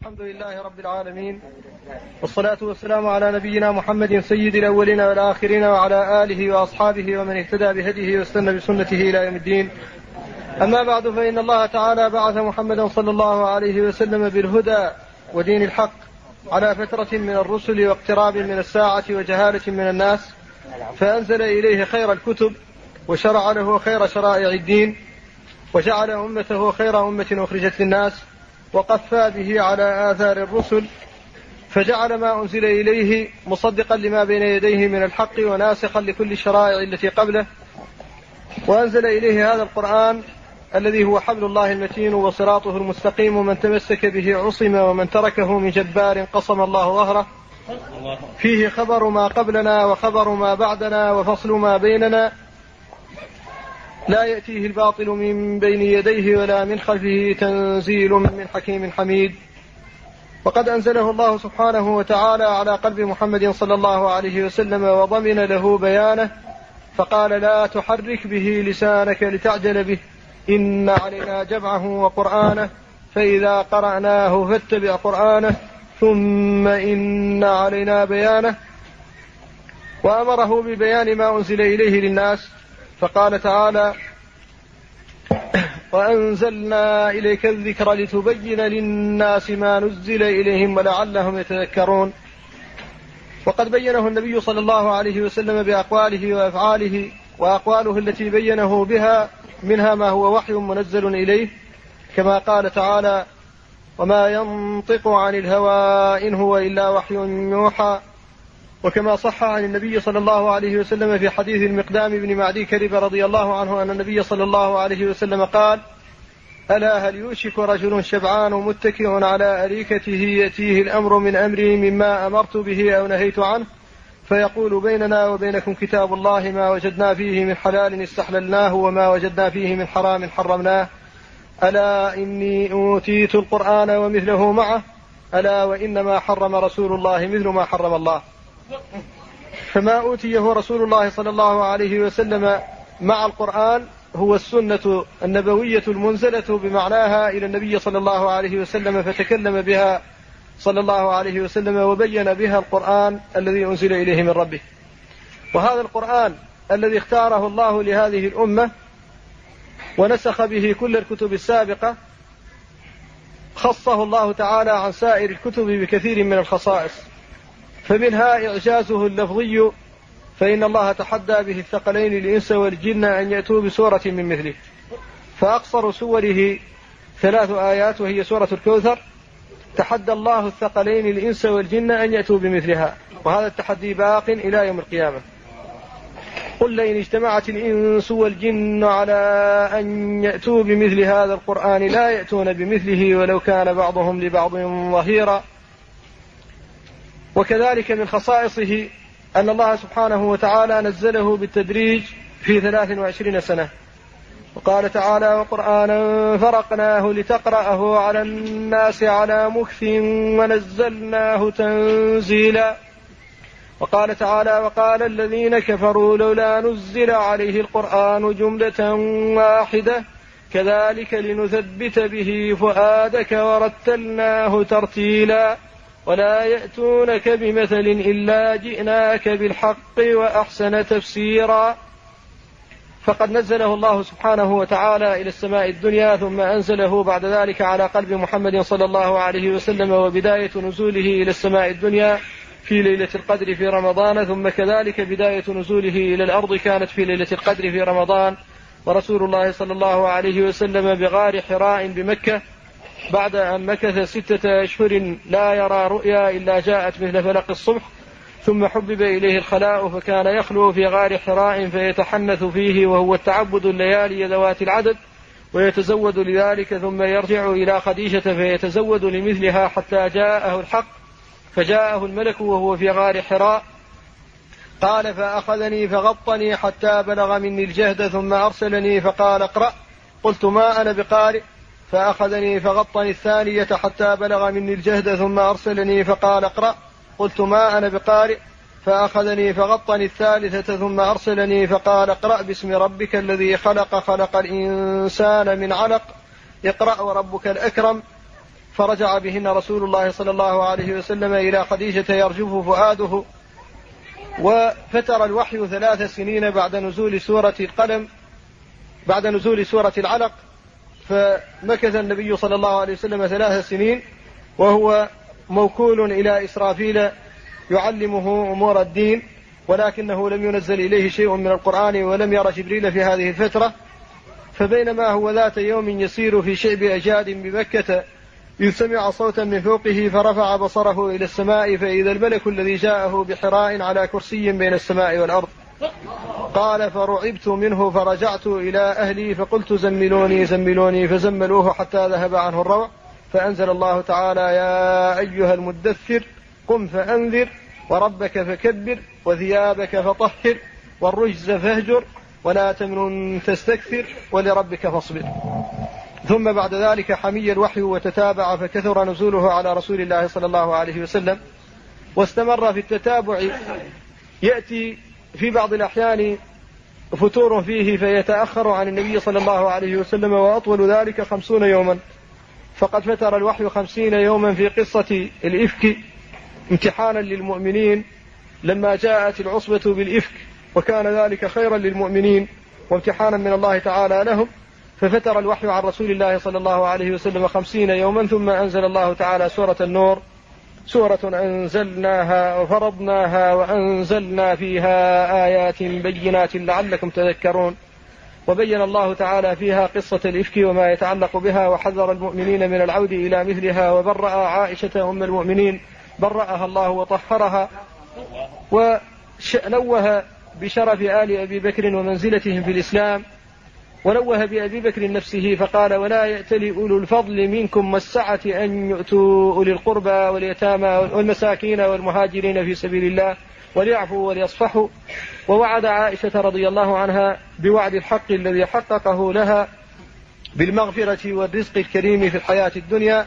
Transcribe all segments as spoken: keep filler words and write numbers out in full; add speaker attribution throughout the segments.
Speaker 1: الحمد لله رب العالمين، والصلاة والسلام على نبينا محمد سيد الأولين والآخرين وعلى آله وأصحابه ومن اهتدى بهديه واستنى بسنته إلى يوم الدين. أما بعد، فإن الله تعالى بعث محمدا صلى الله عليه وسلم بالهدى ودين الحق على فترة من الرسل واقتراب من الساعة وجهالة من الناس، فأنزل إليه خير الكتب وشرع له خير شرائع الدين، وجعل أمته خير أمة أخرجت للناس، وقفى به على آثار الرسل، فجعل ما أنزل إليه مصدقا لما بين يديه من الحق وناسخا لكل الشرائع التي قبله، وأنزل إليه هذا القرآن الذي هو حبل الله المتين وصراطه المستقيم، ومن تمسك به عصم ومن تركه من جبار قصم الله ظهره. فيه خبر ما قبلنا وخبر ما بعدنا وفصل ما بيننا، لا يأتيه الباطل من بين يديه ولا من خلفه، تنزيل من حكيم حميد. وقد أنزله الله سبحانه وتعالى على قلب محمد صلى الله عليه وسلم وضمن له بيانه، فقال: لا تحرك به لسانك لتعجل به، إن علينا جمعه وقرآنه، فإذا قرأناه فاتبع قرآنه، ثم إن علينا بيانه. وأمره ببيان ما أنزل إليه للناس، فقال تعالى: وأنزلنا إليك الذكر لتبين للناس ما نزل إليهم ولعلهم يتذكرون. وقد بينه النبي صلى الله عليه وسلم بأقواله وأفعاله، وأقواله التي بينه بها منها ما هو وحي منزل إليه، كما قال تعالى: وما ينطق عن الهوى إن هو إلا وحي يوحى. وكما صح عن النبي صلى الله عليه وسلم في حديث المقدام بن معدي كرب رضي الله عنه أن النبي صلى الله عليه وسلم قال: ألا هل يوشك رجل شبعان متكئ على أريكته يأتيه الأمر من أمري مما أمرت به أو نهيت عنه، فيقول: بيننا وبينكم كتاب الله، ما وجدنا فيه من حلال استحللناه وما وجدنا فيه من حرام حرمناه. ألا إني أوتيت القرآن ومثله معه، ألا وإنما حرم رسول الله مثل ما حرم الله. فما أوتيه رسول الله صلى الله عليه وسلم مع القرآن هو السنة النبوية المنزلة بمعناها إلى النبي صلى الله عليه وسلم، فتكلم بها صلى الله عليه وسلم وبين بها القرآن الذي أنزل إليه من ربه. وهذا القرآن الذي اختاره الله لهذه الأمة ونسخ به كل الكتب السابقة، خصه الله تعالى عن سائر الكتب بكثير من الخصائص، فمنها إعجازه اللفظي، فإن الله تحدى به الثقلين الإنس والجن أن يأتوا بسورة من مثله، فأقصر سوره ثلاث آيات وهي سورة الكوثر، تحدى الله الثقلين الإنس والجن أن يأتوا بمثلها، وهذا التحدي باق إلى يوم القيامة. قل لئن اجتمعت الإنس والجن على أن يأتوا بمثل هذا القرآن لا يأتون بمثله ولو كان بعضهم لبعض ظهيرا. وكذلك من خصائصه أن الله سبحانه وتعالى نزله بالتدريج في ثلاث وعشرين سنة، وقال تعالى: وقرآنا فرقناه لتقرأه على الناس على مكث ونزلناه تنزيلا. وقال تعالى: وقال الذين كفروا لولا نزل عليه القرآن جملة واحدة كذلك لنثبت به فؤادك ورتلناه ترتيلا ولا يأتونك بمثل إلا جئناك بالحق وأحسن تفسيرا. فقد نزله الله سبحانه وتعالى إلى السماء الدنيا، ثم أنزله بعد ذلك على قلب محمد صلى الله عليه وسلم، وبداية نزوله إلى السماء الدنيا في ليلة القدر في رمضان، ثم كذلك بداية نزوله إلى الأرض كانت في ليلة القدر في رمضان. ورسول الله صلى الله عليه وسلم بغار حراء بمكة بعد أن مكث ستة أشهر لا يرى رؤيا إلا جاءت مثل فلق الصبح، ثم حبب إليه الخلاء فكان يخلو في غار حراء فيتحنث فيه، وهو التعبد الليالي ذوات العدد، ويتزود لذلك، ثم يرجع إلى خديجة فيتزود لمثلها حتى جاءه الحق، فجاءه الملك وهو في غار حراء، قال: فأخذني فغطني حتى بلغ مني الجهد، ثم أرسلني فقال: اقرأ، قلت: ما أنا بقارئ، فأخذني فغطني الثانية حتى بلغ مني الجهد، ثم أرسلني فقال: اقرأ، قلت: ما أنا بقارئ، فأخذني فغطني الثالثة ثم أرسلني فقال: اقرأ باسم ربك الذي خلق خلق الإنسان من علق، اقرأ وربك الأكرم. فرجع بهن رسول الله صلى الله عليه وسلم إلى خديجة يرجف فؤاده. وفتر الوحي ثلاث سنين بعد نزول سورة القلم بعد نزول سورة العلق، فمكث النبي صلى الله عليه وسلم ثلاث سنين وهو موكول إلى إسرافيل يعلمه أمور الدين، ولكنه لم ينزل إليه شيء من القرآن ولم ير جبريل في هذه الفترة. فبينما هو ذات يوم يسير في شعب أجاد بمكة إذ سمع صوتا من فوقه فرفع بصره إلى السماء فإذا الملك الذي جاءه بحراء على كرسي بين السماء والأرض. قال فرعبت منه فرجعت إلى أهلي فقلت زملوني زملوني فزملوه حتى ذهب عنه الروع، فأنزل الله تعالى يا أيها المدثر قم فأنذر وربك فكبر وثيابك فطهر والرجز فاهجر ولا تمنن تستكثر ولربك فاصبر. ثم بعد ذلك حمي الوحي وتتابع فكثر نزوله على رسول الله صلى الله عليه وسلم، واستمر في التتابع، يأتي في بعض الأحيان فتور فيه فيتأخر عن النبي صلى الله عليه وسلم، وأطول ذلك خمسون يوما. فقد فتر الوحي خمسين يوما في قصة الإفك امتحانا للمؤمنين لما جاءت العصبة بالإفك، وكان ذلك خيرا للمؤمنين وامتحانا من الله تعالى لهم. ففتر الوحي عن رسول الله صلى الله عليه وسلم خمسين يوما، ثم أنزل الله تعالى سورة النور، سورة أنزلناها وفرضناها وأنزلنا فيها آيات بينات لعلكم تذكرون. وبين الله تعالى فيها قصة الإفك وما يتعلق بها، وحذر المؤمنين من العود إلى مثلها، وبرأ عائشة أم المؤمنين برأها الله وطهرها، ونوه بشرف آل أبي بكر ومنزلتهم في الإسلام، ونوه بأبي بكر نفسه فقال ولا يأتل أولو الفضل منكم والسعة أن يؤتوا أولي القربى واليتامى والمساكين والمهاجرين في سبيل الله وليعفوا وليصفحوا. ووعد عائشة رضي الله عنها بوعد الحق الذي حققه لها بالمغفرة والرزق الكريم في الحياة الدنيا،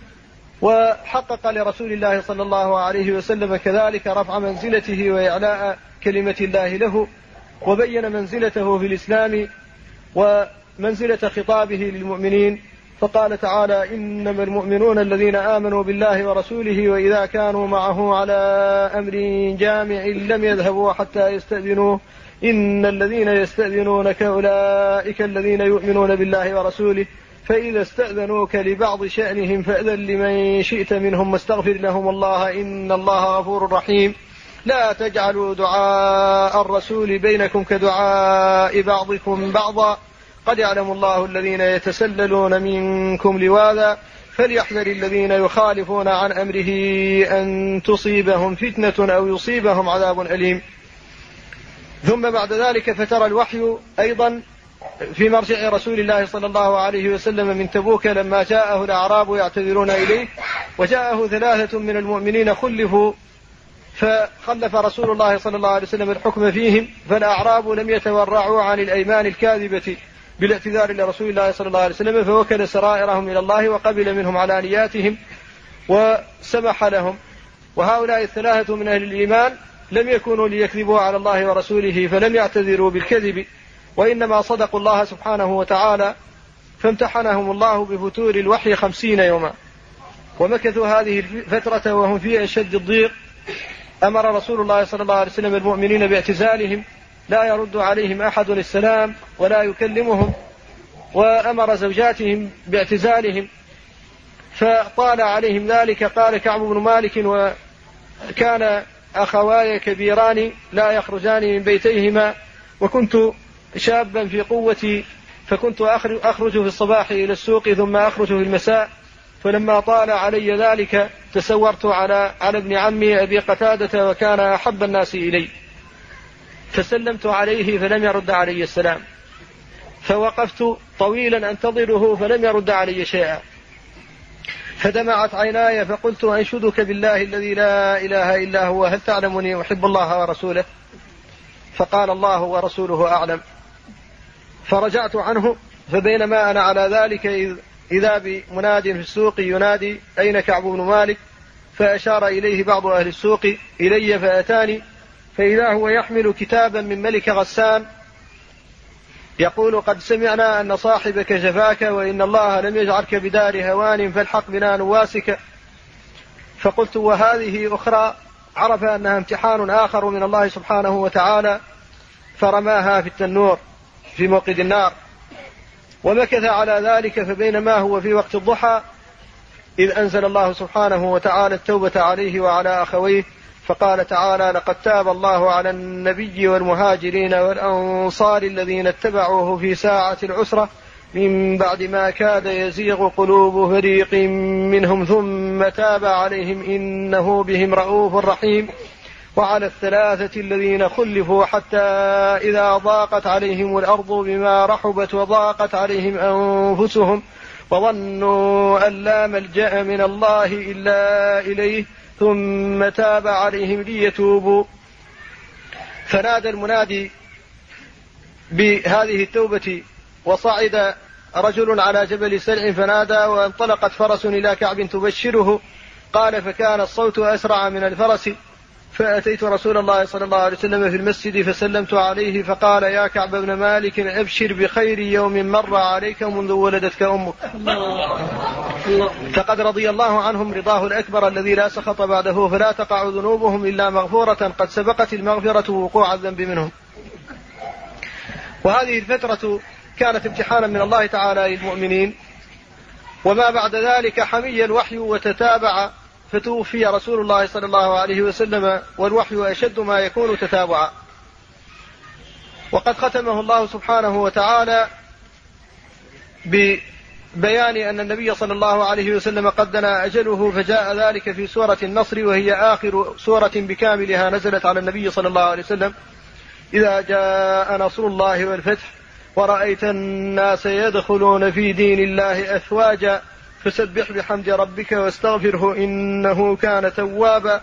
Speaker 1: وحقق لرسول الله صلى الله عليه وسلم كذلك رفع منزلته وإعلاء كلمة الله له، وبين منزلته في الإسلام ومنزلة خطابه للمؤمنين. فقال تعالى إنما المؤمنون الذين آمنوا بالله ورسوله وإذا كانوا معه على أمر جامع لم يذهبوا حتى يستأذنوه إن الذين يستأذنونك أولئك الذين يؤمنون بالله ورسوله فإذا استأذنوك لبعض شأنهم فأذن لمن شئت منهم واستغفر لهم الله إن الله غفور رحيم. لا تجعلوا دعاء الرسول بينكم كدعاء بعضكم بعضا قد يعلم الله الذين يتسللون منكم لواذا فليحذر الذين يخالفون عن أمره أن تصيبهم فتنة أو يصيبهم عذاب أليم. ثم بعد ذلك فترى الوحي أيضا في مرجع رسول الله صلى الله عليه وسلم من تبوك لما جاءه الأعراب يعتذرون إليه، وجاءه ثلاثة من المؤمنين خلفوا فخلف رسول الله صلى الله عليه وسلم الحكم فيهم، فالأعراب لم يتورعوا عن الأيمان الكاذبة بالاعتذار لرسول الله صلى الله عليه وسلم، فوكل سرائرهم إلى الله وقبل منهم علانياتهم وسمح لهم. وهؤلاء الثلاثة من أهل الإيمان لم يكونوا ليكذبوا على الله ورسوله فلم يعتذروا بالكذب، وإنما صدقوا الله سبحانه وتعالى، فامتحنهم الله بفتور الوحي خمسين يوما، ومكثوا هذه الفترة وهم في أشد الضيق. أمر رسول الله صلى الله عليه وسلم المؤمنين باعتزالهم، لا يرد عليهم أحد السلام ولا يكلمهم، وأمر زوجاتهم باعتزالهم، فطال عليهم ذلك. قال كعب بن مالك وكان أخواي كبيران لا يخرجان من بيتيهما، وكنت شابا في قوتي فكنت أخرج في الصباح إلى السوق ثم أخرج في المساء، فلما طال علي ذلك تسورت على على ابن عمي أبي قتادة وكان أحب الناس إلي، فسلمت عليه فلم يرد علي السلام، فوقفت طويلا أنتظره فلم يرد علي شيئا، فدمعت عيناي فقلت أنشدك بالله الذي لا إله إلا هو هل تعلمني أحب الله ورسوله؟ فقال الله ورسوله أعلم. فرجعت عنه، فبينما أنا على ذلك إذ إذا بمناد في السوق ينادي أين كعب بن مالك؟ فأشار إليه بعض أهل السوق إلي فأتاني، فإذا هو يحمل كتابا من ملك غسان يقول: قد سمعنا أن صاحبك جفاك وإن الله لم يجعلك بدار هوان فالحق بنا نواسك. فقلت: وهذه أخرى. عرف أنها امتحان آخر من الله سبحانه وتعالى فرماها في التنور في موقد النار. ومكث على ذلك، فبينما هو في وقت الضحى إذ أنزل الله سبحانه وتعالى التوبة عليه وعلى أخويه، فقال تعالى: لقد تاب الله على النبي والمهاجرين والأنصار الذين اتبعوه في ساعة العسرة من بعد ما كاد يزيغ قلوب فريق منهم ثم تاب عليهم إنه بهم رؤوف رحيم. وعلى الثلاثة الذين خلفوا حتى إذا ضاقت عليهم الأرض بما رحبت وضاقت عليهم أنفسهم وظنوا أن لا ملجأ من الله إلا إليه ثم تاب عليهم ليتوبوا. فنادى المنادي بهذه التوبة، وصعد رجل على جبل سلع فنادى، وانطلقت فرس إلى كعب تبشره. قال: فكان الصوت أسرع من الفرس، فأتيت رسول الله صلى الله عليه وسلم في المسجد فسلمت عليه، فقال: يا كعب بن مالك، أبشر بخير يوم مر عليك منذ ولدتك أمك. فقد رضي الله عنهم رضاه الأكبر الذي لا سخط بعده، فلا تقع ذنوبهم إلا مغفورة قد سبقت المغفرة وقوع الذنب منهم. وهذه الفترة كانت امتحانا من الله تعالى للمؤمنين. وما بعد ذلك حمي الوحي وتتابع، فتوفي رسول الله صلى الله عليه وسلم والوحي أشد ما يكون تتابعا. وقد ختمه الله سبحانه وتعالى ببيان أن النبي صلى الله عليه وسلم قد دنا أجله، فجاء ذلك في سورة النصر، وهي آخر سورة بكاملها نزلت على النبي صلى الله عليه وسلم: إذا جاء نصر الله والفتح ورأيت الناس يدخلون في دين الله أفواجا فسبح بحمد ربك واستغفره إنه كان توابا.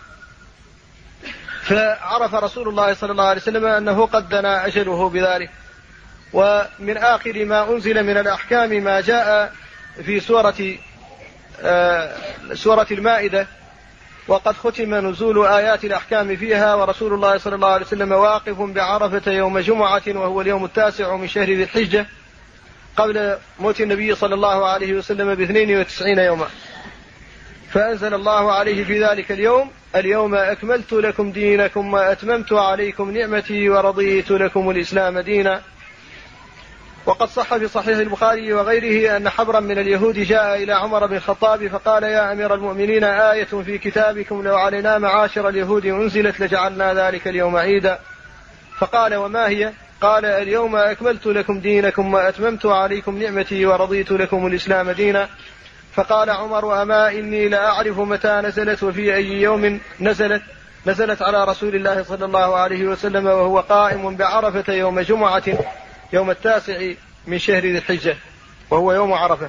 Speaker 1: فعرف رسول الله صلى الله عليه وسلم أنه قد دنا أجله بذلك. ومن آخر ما أنزل من الأحكام ما جاء في سورة آه سورة المائدة، وقد ختم نزول آيات الأحكام فيها، ورسول الله صلى الله عليه وسلم واقف بعرفة يوم جمعة وهو اليوم التاسع من شهر ذي الحجة قبل موت النبي صلى الله عليه وسلم باثنين وتسعين يوما. فأنزل الله عليه في ذلك اليوم: اليوم أكملت لكم دينكم وأتممت عليكم نعمتي ورضيت لكم الإسلام دينا. وقد صح في صحيح البخاري وغيره أن حبرا من اليهود جاء إلى عمر بن الخطاب فقال: يا أمير المؤمنين، آية في كتابكم لو علينا معاشر اليهود أنزلت لجعلنا ذلك اليوم عيدا. فقال: وما هي؟ قال: اليوم أكملت لكم دينكم وأتممت عليكم نعمتي ورضيت لكم الإسلام دينا. فقال عمر: أما إني لأعرف متى نزلت وفي أي يوم نزلت. نزلت على رسول الله صلى الله عليه وسلم وهو قائم بعرفة يوم جمعة يوم التاسع من شهر ذي الحجة وهو يوم عرفة.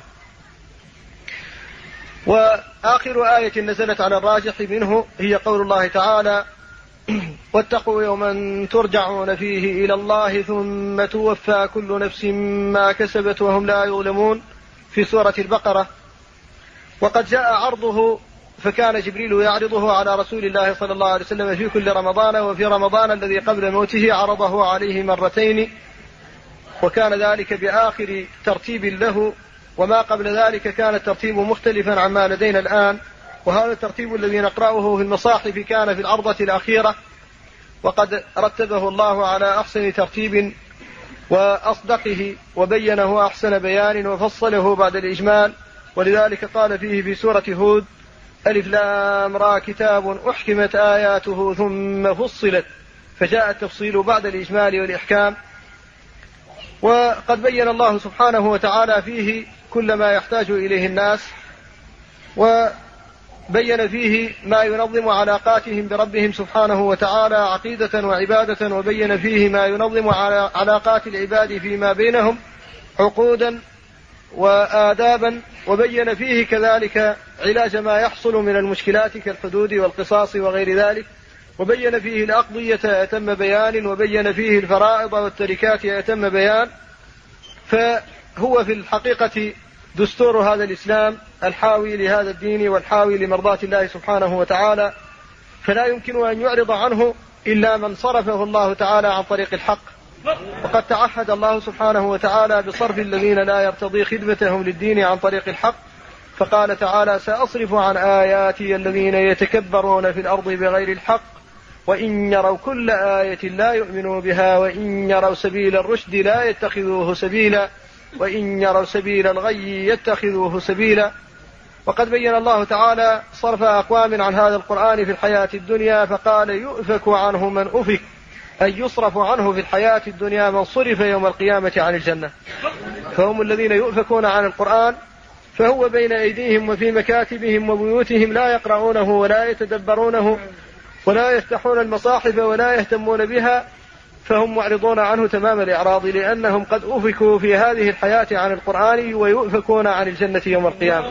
Speaker 1: وآخر آية نزلت على الراجح منه هي قول الله تعالى: واتقوا يوما ترجعون فيه إلى الله ثم توفى كل نفس ما كسبت وهم لا يظلمون في سورة البقرة. وقد جاء عرضه، فكان جبريل يعرضه على رسول الله صلى الله عليه وسلم في كل رمضان، وفي رمضان الذي قبل موته عرضه عليه مرتين، وكان ذلك بآخر ترتيب له، وما قبل ذلك كان الترتيب مختلفا عما لدينا الآن. وهذا الترتيب الذي نقرأه في المصاحف كان في العرضة الأخيرة، وقد رتبه الله على أحسن ترتيب وأصدقه وبينه أحسن بيان وفصله بعد الإجمال. ولذلك قال فيه في سورة هود: ألف لام را كتاب أحكمت آياته ثم فصلت، فجاء التفصيل بعد الإجمال والإحكام. وقد بين الله سبحانه وتعالى فيه كل ما يحتاج إليه الناس، وبين فيه ما ينظم علاقاتهم بربهم سبحانه وتعالى عقيدة وعبادة، وبين فيه ما ينظم علاقات العباد فيما بينهم عقودا وآدابا، وبين فيه كذلك علاج ما يحصل من المشكلات كالحدود والقصاص وغير ذلك، وبين فيه الأقضية أتم بيان، وبين فيه الفرائض والتركات أتم بيان. فهو في الحقيقة دستور هذا الإسلام الحاوي لهذا الدين والحاوي لمرضاة الله سبحانه وتعالى، فلا يمكن أن يعرض عنه إلا من صرفه الله تعالى عن طريق الحق وقد تعهد الله سبحانه وتعالى بصرف الذين لا يرتضي خدمتهم للدين عن طريق الحق، فقال تعالى: سأصرف عن آياتي الذين يتكبرون في الأرض بغير الحق وإن يروا كل آية لا يؤمنوا بها وإن يروا سبيل الرشد لا يتخذوه سبيلا وإن يروا سبيل الغي يتخذوه سبيلا. وقد بين الله تعالى صرف أقوام عن هذا القرآن في الحياة الدنيا، فقال: يؤفك عنه من أفك، أي يصرف عنه في الحياة الدنيا من صرف يوم القيامة عن الجنة. فهم الذين يؤفكون عن القرآن، فهو بين أيديهم وفي مكاتبهم وبيوتهم لا يقرؤونه ولا يتدبرونه ولا يفتحون المصاحف ولا يهتمون بها، فهم معرضون عنه تمام الإعراض، لأنهم قد أفكوا في هذه الحياة عن القرآن ويؤفكون عن الجنة يوم القيامة.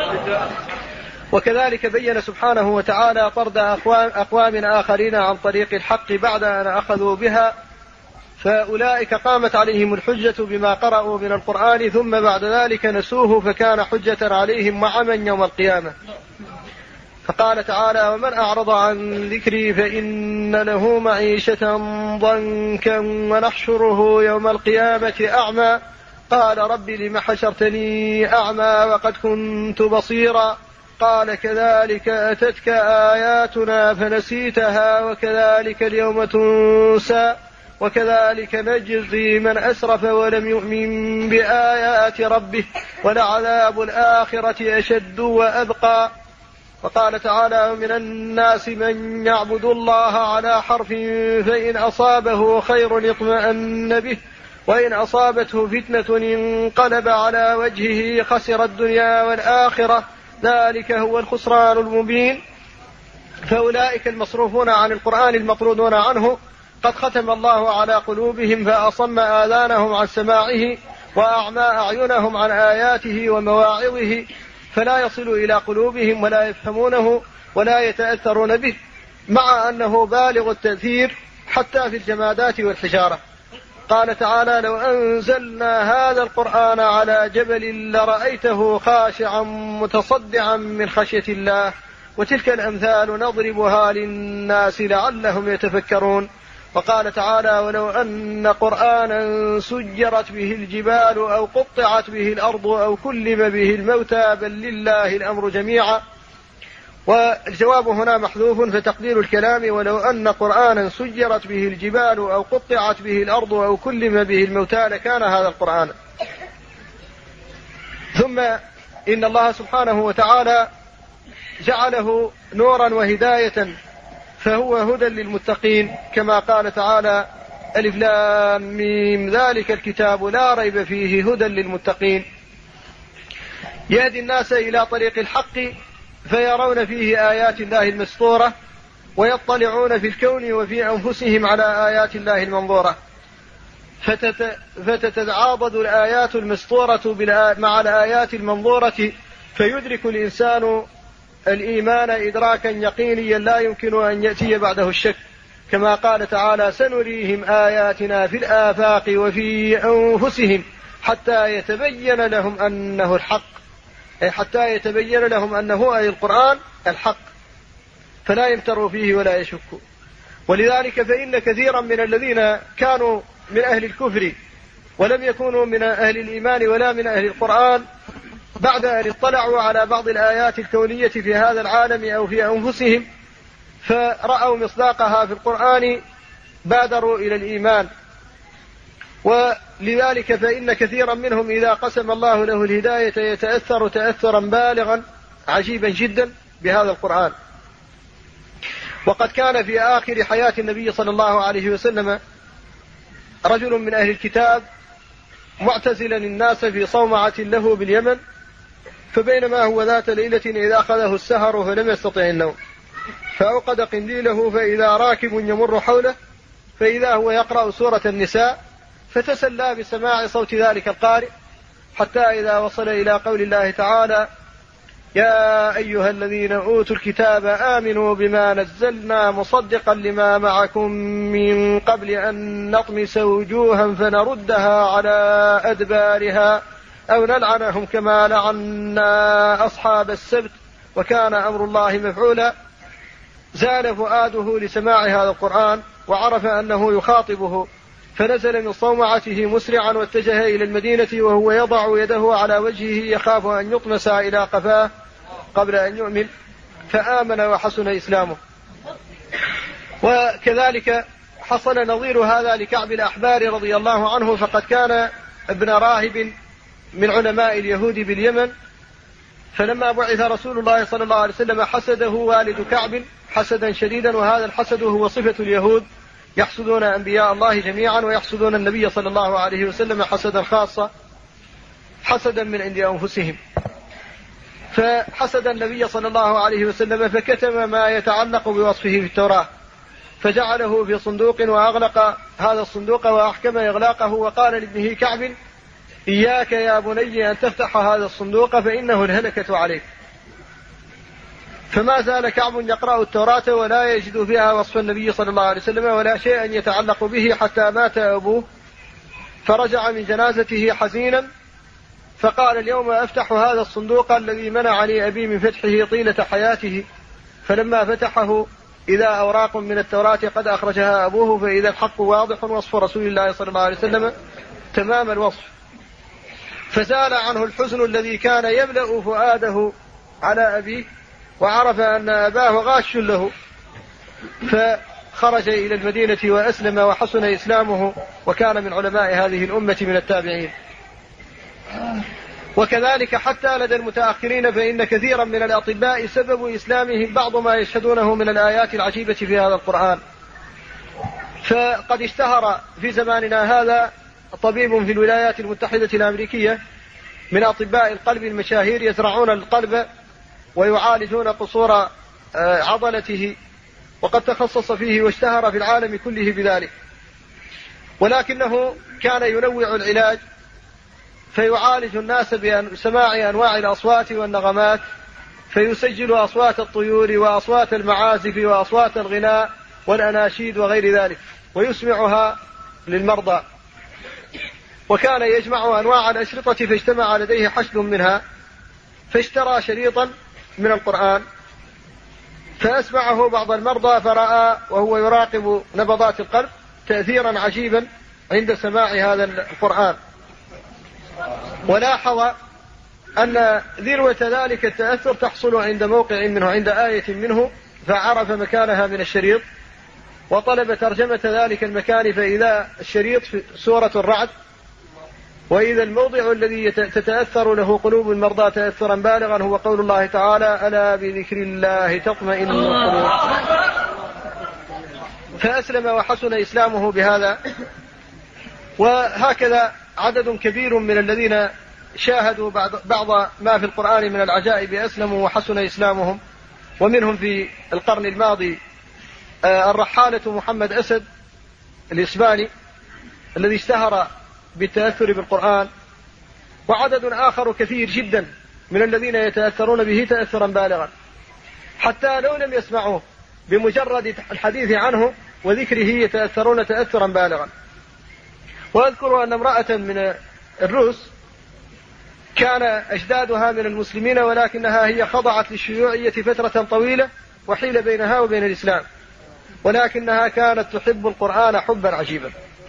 Speaker 1: وكذلك بين سبحانه وتعالى طرد أقوام, أقوام آخرين عن طريق الحق بعد أن أخذوا بها، فأولئك قامت عليهم الحجة بما قرأوا من القرآن ثم بعد ذلك نسوه فكان حجة عليهم وعما يوم القيامة. فقال تعالى: ومن أعرض عن ذكري فإن له معيشة ضنكا ونحشره يوم القيامة أعمى قال رب لم حشرتني أعمى وقد كنت بصيرا قال كذلك أتتك آياتنا فنسيتها وكذلك اليوم تنسى وكذلك نجزي من أسرف ولم يؤمن بآيات ربه ولعذاب الآخرة أشد وأبقى. وقال تعالى: ومن الناس من يعبد الله على حرف فإن أصابه خير اطمأن به وإن أصابته فتنة انقلب على وجهه خسر الدنيا والآخرة ذلك هو الخسران المبين. فأولئك المصروفون عن القرآن المطرودون عنه قد ختم الله على قلوبهم فأصم آذانهم عن سماعه وأعمى أعينهم عن آياته ومواعظه، فلا يصل إلى قلوبهم ولا يفهمونه ولا يتأثرون به، مع أنه بالغ التأثير حتى في الجمادات والحجارة. قال تعالى: لو أنزلنا هذا القرآن على جبل لرأيته خاشعا متصدعا من خشية الله وتلك الأمثال نضربها للناس لعلهم يتفكرون. وقال تعالى: ولو أن قرآنا سجرت به الجبال أو قطعت به الأرض أو كلم به الموتى بل لله الأمر جميعا. والجواب هنا محذوف، فتقدير الكلام: ولو أن قرآنا سجرت به الجبال أو قطعت به الأرض أو كلم به الموتى لكان هذا القرآن. ثم إن الله سبحانه وتعالى جعله نورا وهداية، فهو هدى للمتقين، كما قال تعالى: ألف لام ميم ذلك الكتاب لا ريب فيه هدى للمتقين. يهدي الناس إلى طريق الحق فيرون فيه آيات الله المسطورة ويطلعون في الكون وفي أنفسهم على آيات الله المنظورة، فتت... فتتعاضد الآيات المسطورة مع الآيات المنظورة فيدرك الإنسان الإيمان إدراكا يقينيا لا يمكن أن يأتي بعده الشك، كما قال تعالى: سنريهم آياتنا في الآفاق وفي أنفسهم حتى يتبين لهم أنه الحق، أي حتى يتبين لهم أنه أي القرآن الحق، فلا يمتروا فيه ولا يشكوا. ولذلك فإن كثيرا من الذين كانوا من أهل الكفر ولم يكونوا من أهل الإيمان ولا من أهل القرآن بعد أن اطلعوا على بعض الآيات الكونية في هذا العالم أو في أنفسهم فرأوا مصداقها في القرآن بادروا إلى الإيمان. ولذلك فإن كثيرا منهم إذا قسم الله له الهداية يتأثر تأثرا بالغا عجيبا جدا بهذا القرآن. وقد كان في آخر حياة النبي صلى الله عليه وسلم رجل من أهل الكتاب معتزلا الناس في صومعة له باليمن، فبينما هو ذات ليلة إذا أخذه السهر فلم يستطع النوم، فأوقد قنديله فإذا راكب يمر حوله فإذا هو يقرأ سورة النساء، فتسلى بسماع صوت ذلك القارئ حتى إذا وصل إلى قول الله تعالى: يا أيها الذين أوتوا الكتاب آمنوا بما نزلنا مصدقا لما معكم من قبل أن نطمس وجوها فنردها على أدبارها أو نلعنهم كما لعنا أصحاب السبت وكان أمر الله مفعولا. زال فؤاده لسماع هذا القرآن وعرف أنه يخاطبه فنزل من صومعته مسرعا واتجه إلى المدينة وهو يضع يده على وجهه يخاف أن يطمس إلى قفاه قبل أن يؤمن، فآمن وحسن إسلامه. وكذلك حصل نظير هذا لكعب الأحبار رضي الله عنه، فقد كان ابن راهب من علماء اليهود باليمن، فلما بعث رسول الله صلى الله عليه وسلم حسده والد كعب حسدا شديدا، وهذا الحسد هو صفة اليهود، يحسدون أنبياء الله جميعا ويحسدون النبي صلى الله عليه وسلم حسدا خاصة، حسدا من عند أنفسهم. فحسد النبي صلى الله عليه وسلم فكتم ما يتعلق بوصفه في التوراة، فجعله في صندوق وأغلق هذا الصندوق وأحكم إغلاقه، وقال لابنه كعب: إياك يا بني أن تفتح هذا الصندوق فإنه الهلكة عليك. فما زال كعب يقرأ التوراة ولا يجد فيها وصف النبي صلى الله عليه وسلم ولا شيء يتعلق به حتى مات أبوه، فرجع من جنازته حزينا فقال: اليوم أفتح هذا الصندوق الذي منعني أبي من فتحه طيلة حياته. فلما فتحه إذا أوراق من التوراة قد أخرجها أبوه، فإذا الحق واضح وصف رسول الله صلى الله عليه وسلم تمام الوصف، فزال عنه الحزن الذي كان يملأ فؤاده على أبيه، وعرف أن أباه غاش له، فخرج إلى المدينة وأسلم وحسن إسلامه، وكان من علماء هذه الأمة من التابعين. وكذلك حتى لدى المتأخرين فإن كثيرا من الأطباء سبب إسلامهم بعض ما يشهدونه من الآيات العجيبة في هذا القرآن. فقد اشتهر في زماننا هذا طبيب في الولايات المتحدة الأمريكية من أطباء القلب المشاهير، يزرعون القلب ويعالجون قصور عضلته، وقد تخصص فيه واشتهر في العالم كله بذلك، ولكنه كان ينوع العلاج، فيعالج الناس بسماع أنواع الأصوات والنغمات، فيسجل أصوات الطيور وأصوات المعازف وأصوات الغناء والأناشيد وغير ذلك ويسمعها للمرضى. وكان يجمع أنواع الأشرطة فاجتمع لديه حشد منها، فاشترى شريطا من القرآن فأسمعه بعض المرضى، فرأى وهو يراقب نبضات القلب تأثيرا عجيبا عند سماع هذا القرآن، ولاحظ أن ذروة ذلك التأثر تحصل عند موقع منه، عند آية منه، فعرف مكانها من الشريط وطلب ترجمة ذلك المكان، فإذا الشريط في سورة الرعد، وإذا الموضع الذي تتأثر له قلوب المرضى تأثرا بالغا هو قول الله تعالى: ألا بذكر الله تطمئن القلوب. فأسلم وحسن إسلامه بهذا. وهكذا عدد كبير من الذين شاهدوا بعض ما في القرآن من العجائب أسلموا وحسن إسلامهم. ومنهم في القرن الماضي الرحالة محمد أسد الإسباني الذي اشتهر بالتأثر بالقرآن، وعدد آخر كثير جدا من الذين يتأثرون به تأثرا بالغا، حتى لو لم يسمعوه بمجرد الحديث عنه وذكره يتأثرون تأثرا بالغا. وأذكر أن امرأة من الروس كان أجدادها من المسلمين، ولكنها هي خضعت للشيوعية فترة طويلة وحيل بينها وبين الإسلام، ولكنها كانت تحب القرآن حبا عجيبا.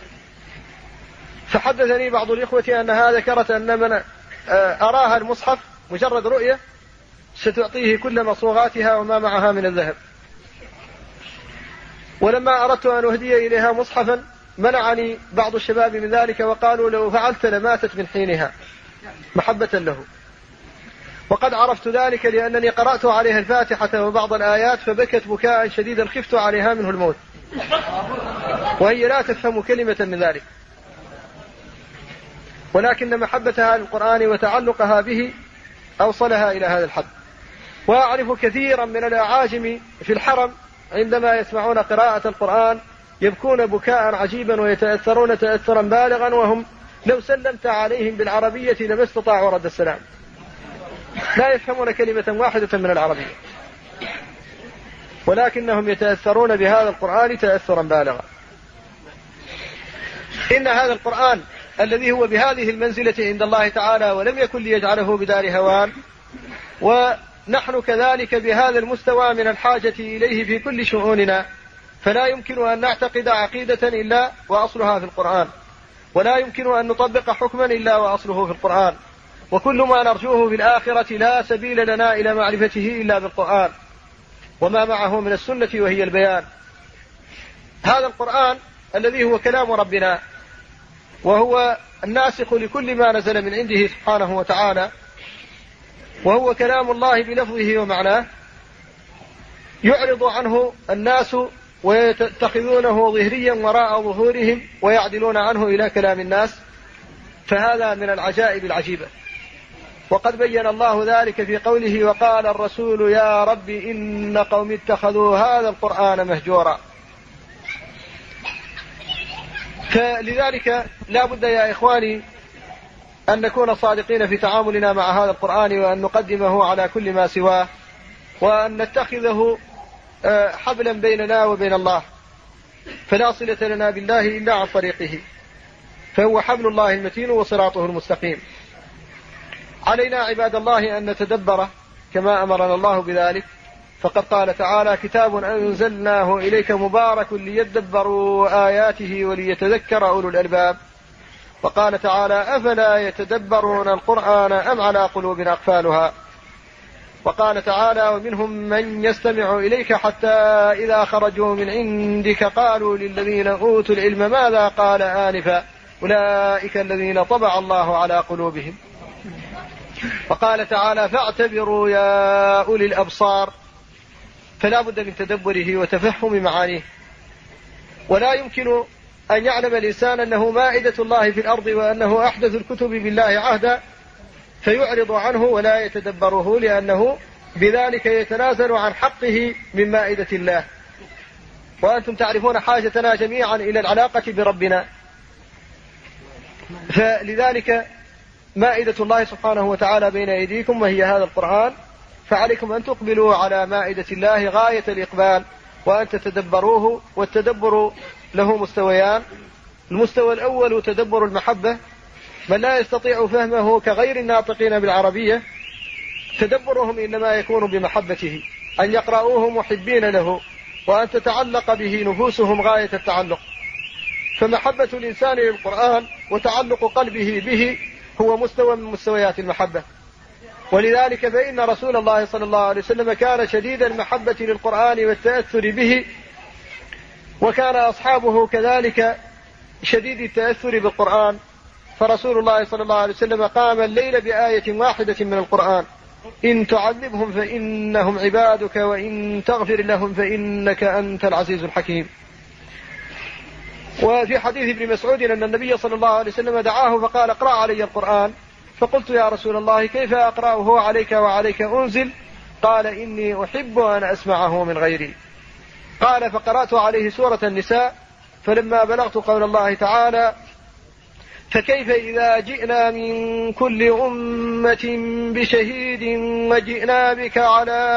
Speaker 1: فحدثني بعض الإخوة أنها ذكرت أن من أراها المصحف مجرد رؤية ستعطيه كل مصوغاتها وما معها من الذهب. ولما أردت أن أهدي إليها مصحفا منعني بعض الشباب من ذلك، وقالوا: لو فعلت لماتت من حينها محبة له. وقد عرفت ذلك لأنني قرأت عليها الفاتحة وبعض الآيات فبكت بكاء شديدا خفت عليها منه الموت، وهي لا تفهم كلمة من ذلك، ولكن محبتها للقرآن وتعلقها به أوصلها إلى هذا الحد. وأعرف كثيرا من الأعاجم في الحرم عندما يسمعون قراءة القرآن يبكون بكاء عجيبا ويتأثرون تأثرا بالغا، وهم لو سلمت عليهم بالعربية لما استطاعوا رد السلام، لا يفهمون كلمة واحدة من العربية، ولكنهم يتأثرون بهذا القرآن تأثرا بالغا. إن هذا القرآن الذي هو بهذه المنزلة عند الله تعالى ولم يكن ليجعله بدار هوان، ونحن كذلك بهذا المستوى من الحاجة إليه في كل شؤوننا، فلا يمكن أن نعتقد عقيدة إلا وأصلها في القرآن، ولا يمكن أن نطبق حكما إلا وأصله في القرآن، وكل ما نرجوه في الآخرة لا سبيل لنا إلى معرفته إلا بالقرآن وما معه من السنة وهي البيان. هذا القرآن الذي هو كلام ربنا وهو الناسخ لكل ما نزل من عنده سبحانه وتعالى، وهو كلام الله بلفظه ومعناه، يعرض عنه الناس ويتخذونه ظهريا وراء ظهورهم ويعدلون عنه إلى كلام الناس، فهذا من العجائب العجيبة. وقد بين الله ذلك في قوله: وقال الرسول يا رب إن قوم اتخذوا هذا القرآن مهجورا. فلذلك لا بد يا إخواني أن نكون صادقين في تعاملنا مع هذا القرآن، وأن نقدمه على كل ما سواه، وأن نتخذه حبلا بيننا وبين الله، فلا صلة لنا بالله إلا عن طريقه، فهو حبل الله المتين وصراطه المستقيم. علينا عباد الله أن نتدبره كما أمرنا الله بذلك، فقد قال تعالى: كتاب أنزلناه إليك مبارك ليدبروا آياته وليتذكر أولو الألباب. وقال تعالى: أفلا يتدبرون القرآن أم على قلوب أقفالها. وقال تعالى: ومنهم من يستمع إليك حتى إذا خرجوا من عندك قالوا للذين أوتوا العلم ماذا قال آنفا أولئك الذين طبع الله على قلوبهم. وقال تعالى: فاعتبروا يا أولي الأبصار. فلا بد من تدبره وتفهم معانيه، ولا يمكن أن يعلم الإنسان أنه مائدة الله في الأرض وأنه أحدث الكتب بالله عهدا فيعرض عنه ولا يتدبره، لأنه بذلك يتنازل عن حقه من مائدة الله. وأنتم تعرفون حاجتنا جميعا إلى العلاقة بربنا، فلذلك مائدة الله سبحانه وتعالى بين أيديكم وهي هذا القرآن، فعليكم أن تقبلوا على مائدة الله غاية الإقبال وأن تتدبروه. والتدبر له مستويان: المستوى الأول تدبر المحبة، من لا يستطيع فهمه كغير الناطقين بالعربية، تدبرهم إنما يكون بمحبته، أن يقرأوه محبين له وأن تتعلق به نفوسهم غاية التعلق. فمحبة الإنسان للقرآن وتعلق قلبه به هو مستوى من مستويات المحبة. ولذلك فإن رسول الله صلى الله عليه وسلم كان شديد المحبة للقرآن والتأثر به، وكان أصحابه كذلك شديد التأثر بالقرآن. فرسول الله صلى الله عليه وسلم قام الليل بآية واحدة من القرآن: إن تعذبهم فإنهم عبادك وإن تغفر لهم فإنك أنت العزيز الحكيم. وفي حديث ابن مسعود أن النبي صلى الله عليه وسلم دعاه فقال: اقرأ علي القرآن. فقلت: يا رسول الله كيف أقرأه عليك وعليك أنزل؟ قال: إني أحب أن أسمعه من غيري. قال: فقرأت عليه سورة النساء، فلما بلغت قول الله تعالى: فكيف إذا جئنا من كل أمة بشهيد وجئنا بك على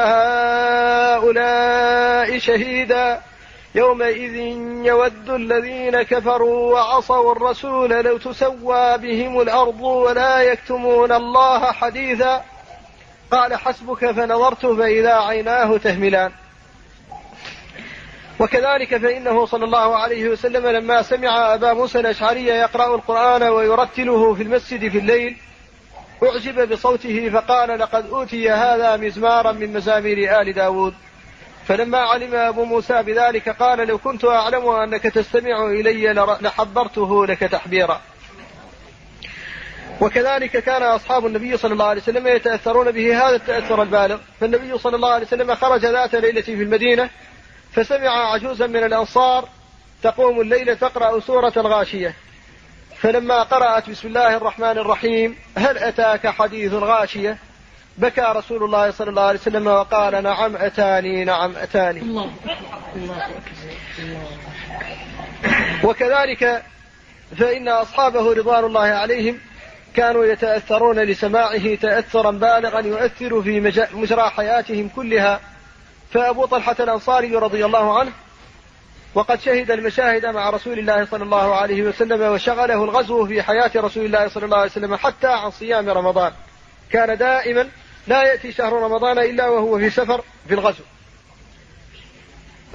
Speaker 1: هؤلاء شهيدا يومئذ يود الذين كفروا وعصوا الرسول لو تسوى بهم الأرض ولا يكتمون الله حديثا. قال: حسبك. فنظرت فإذا عيناه تهملان. وكذلك فإنه صلى الله عليه وسلم لما سمع أبا موسى الأشعري يقرأ القرآن ويرتله في المسجد في الليل أعجب بصوته، فقال: لقد أوتي هذا مزمارا من مزامير آل داود. فلما علم أبو موسى بذلك قال: لو كنت أعلم أنك تستمع إلي لحضرته لك تحبيرا. وكذلك كان أصحاب النبي صلى الله عليه وسلم يتأثرون به هذا التأثر البالغ. فالنبي صلى الله عليه وسلم خرج ذات ليلة في المدينة فسمع عجوزا من الأنصار تقوم الليل تقرأ سورة غاشية، فلما قرأت بسم الله الرحمن الرحيم هل أتاك حديث غاشية بكى رسول الله صلى الله عليه وسلم وقال: نعم أتاني نعم أتاني. الله. الله. وكذلك فإن أصحابه رضوان الله عليهم كانوا يتأثرون لسماعه تأثرا بالغا يؤثر في مجرى حياتهم كلها. فأبو طلحة الأنصاري رضي الله عنه وقد شهد المشاهد مع رسول الله صلى الله عليه وسلم وشغله الغزو في حياة رسول الله صلى الله عليه وسلم حتى عن صيام رمضان، كان دائما لا يأتي شهر رمضان إلا وهو في سفر في الغزو.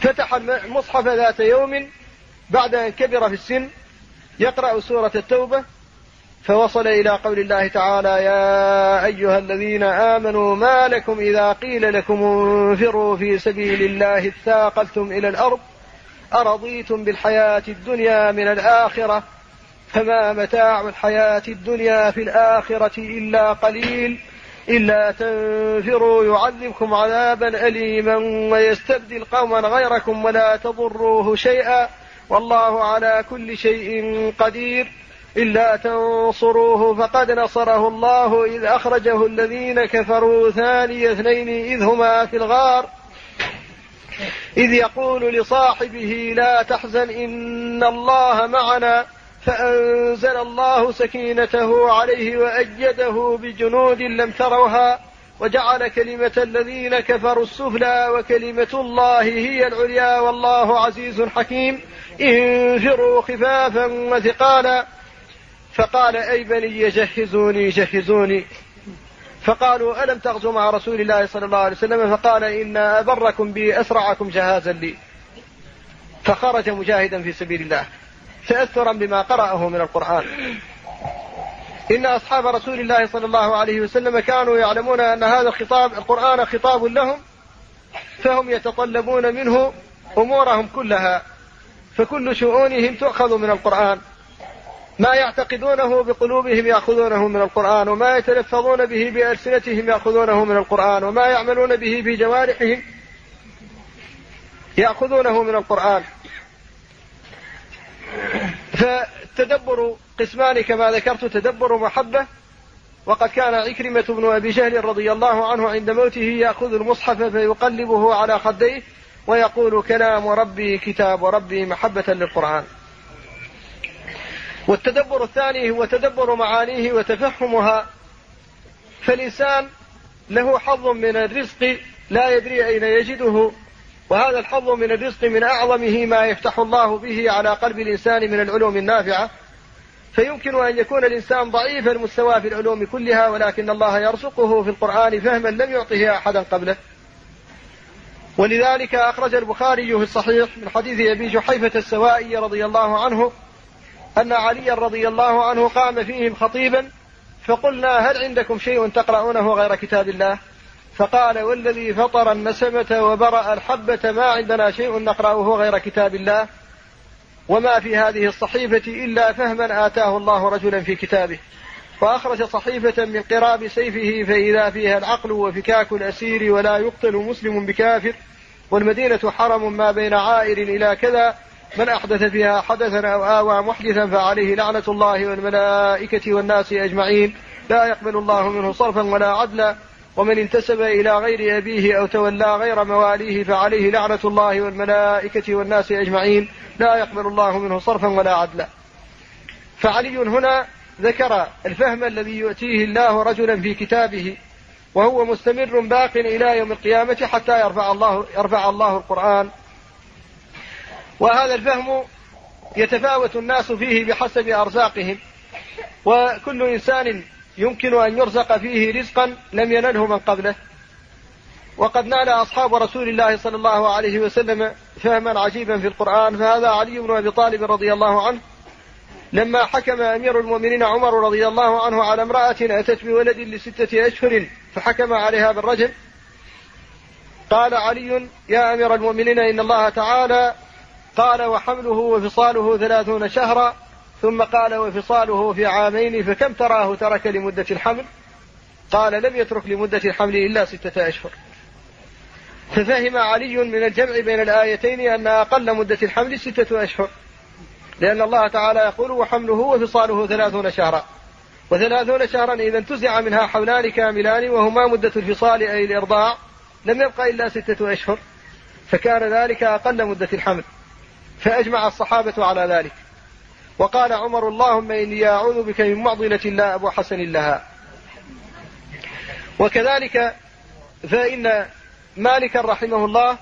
Speaker 1: فتح المصحف ذات يوم بعد أن كبر في السن يقرأ سورة التوبة، فوصل إلى قول الله تعالى: يا أيها الذين آمنوا ما لكم إذا قيل لكم انفروا في سبيل الله اثاقلتم إلى الأرض أرضيتم بالحياة الدنيا من الآخرة فما متاع الحياة الدنيا في الآخرة إلا قليل إلا تنفروا يعذبكم عذابا أليما ويستبدل قوما غيركم ولا تضروه شيئا والله على كل شيء قدير إلا تنصروه فقد نصره الله إذ أخرجه الذين كفروا ثاني اثنين إذ هما في الغار إذ يقول لصاحبه لا تحزن إن الله معنا فأنزل الله سكينته عليه وأيده بجنود لم تروها وجعل كلمة الذين كفروا السفلى وكلمة الله هي العليا والله عزيز حكيم انفروا خفافا وثقالا فقال أي بني جهزوني جهزوني فقالوا ألم تغزوا مع رسول الله صلى الله عليه وسلم فقال إن أبركم بي أسرعكم جهازا لي فخرج مجاهدا في سبيل الله تأثرا بما قرأه من القرآن. إن أصحاب رسول الله صلى الله عليه وسلم كانوا يعلمون أن هذا الخطاب القرآن خطاب لهم فهم يتطلبون منه أمورهم كلها فكل شؤونهم تؤخذ من القرآن ما يعتقدونه بقلوبهم يأخذونه من القرآن وما يتلفظون به بألسنتهم يأخذونه من القرآن وما يعملون به بجوارحهم يأخذونه من القرآن. فالتدبر قسمان كما ذكرت تدبر محبة وقد كان عكرمة بن أبي جهل رضي الله عنه عند موته يأخذ المصحف فيقلبه على خديه ويقول كلام ربي كتاب ربي محبة للقرآن. والتدبر الثاني هو تدبر معانيه وتفهمها فالإنسان له حظ من الرزق لا يدري أين يجده وهذا الحظ من الرزق من أعظمه ما يفتح الله به على قلب الإنسان من العلوم النافعة فيمكن أن يكون الإنسان ضعيف المستوى في العلوم كلها ولكن الله يرزقه في القرآن فهما لم يعطه أحدا قبله. ولذلك أخرج البخاري في الصحيح من حديث أبي جحيفة السوائي رضي الله عنه أن علي رضي الله عنه قام فيهم خطيبا فقلنا هل عندكم شيء تقرؤونه غير كتاب الله فقال والذي فطر النسمة وبرأ الحبة ما عندنا شيء نقرأه غير كتاب الله وما في هذه الصحيفة إلا فهما آتاه الله رجلا في كتابه. وأخرج صحيفة من قراب سيفه فإذا فيها العقل وفكاك الأسير ولا يقتل مسلم بكافر والمدينة حرم ما بين عائر إلى كذا من أحدث فيها حدثا أو آوى محدثا فعليه لعنة الله والملائكة والناس أجمعين لا يقبل الله منه صرفا ولا عدلا ومن انتسب إلى غير أبيه أو تولى غير مواليه فعليه لعنة الله والملائكة والناس أجمعين لا يقبل الله منه صرفا ولا عدلا. فعلي هنا ذكر الفهم الذي يؤتيه الله رجلا في كتابه وهو مستمر باق إلى يوم القيامة حتى يرفع الله, يرفع الله القرآن. وهذا الفهم يتفاوت الناس فيه بحسب أرزاقهم وكل إنسان يمكن أن يرزق فيه رزقا لم ينله من قبله وقد نال أصحاب رسول الله صلى الله عليه وسلم فهما عجيبا في القرآن. فهذا علي بن أبي طالب رضي الله عنه لما حكم أمير المؤمنين عمر رضي الله عنه على امرأة أتت بولد لستة أشهر فحكم عليها بالرجم قال علي يا أمير المؤمنين إن الله تعالى قال وحمله وفصاله ثلاثون شهرا ثم قال وفصاله في عامين فكم تراه ترك لمدة الحمل قال لم يترك لمدة الحمل إلا ستة أشهر. ففهم علي من الجمع بين الآيتين أن أقل مدة الحمل ستة أشهر لأن الله تعالى يقول وحمله وفصاله ثلاثون شهرا وثلاثون شهرا إذا انتزع منها حولان كاملان وهما مدة الفصال أي الإرضاع لم يبقى إلا ستة أشهر فكان ذلك أقل مدة الحمل فأجمع الصحابة على ذلك. وقال عمر اللهم إني أعوذ بك من معضلة لا أبو حسن لها. وكذلك فإن مالك رحمه الله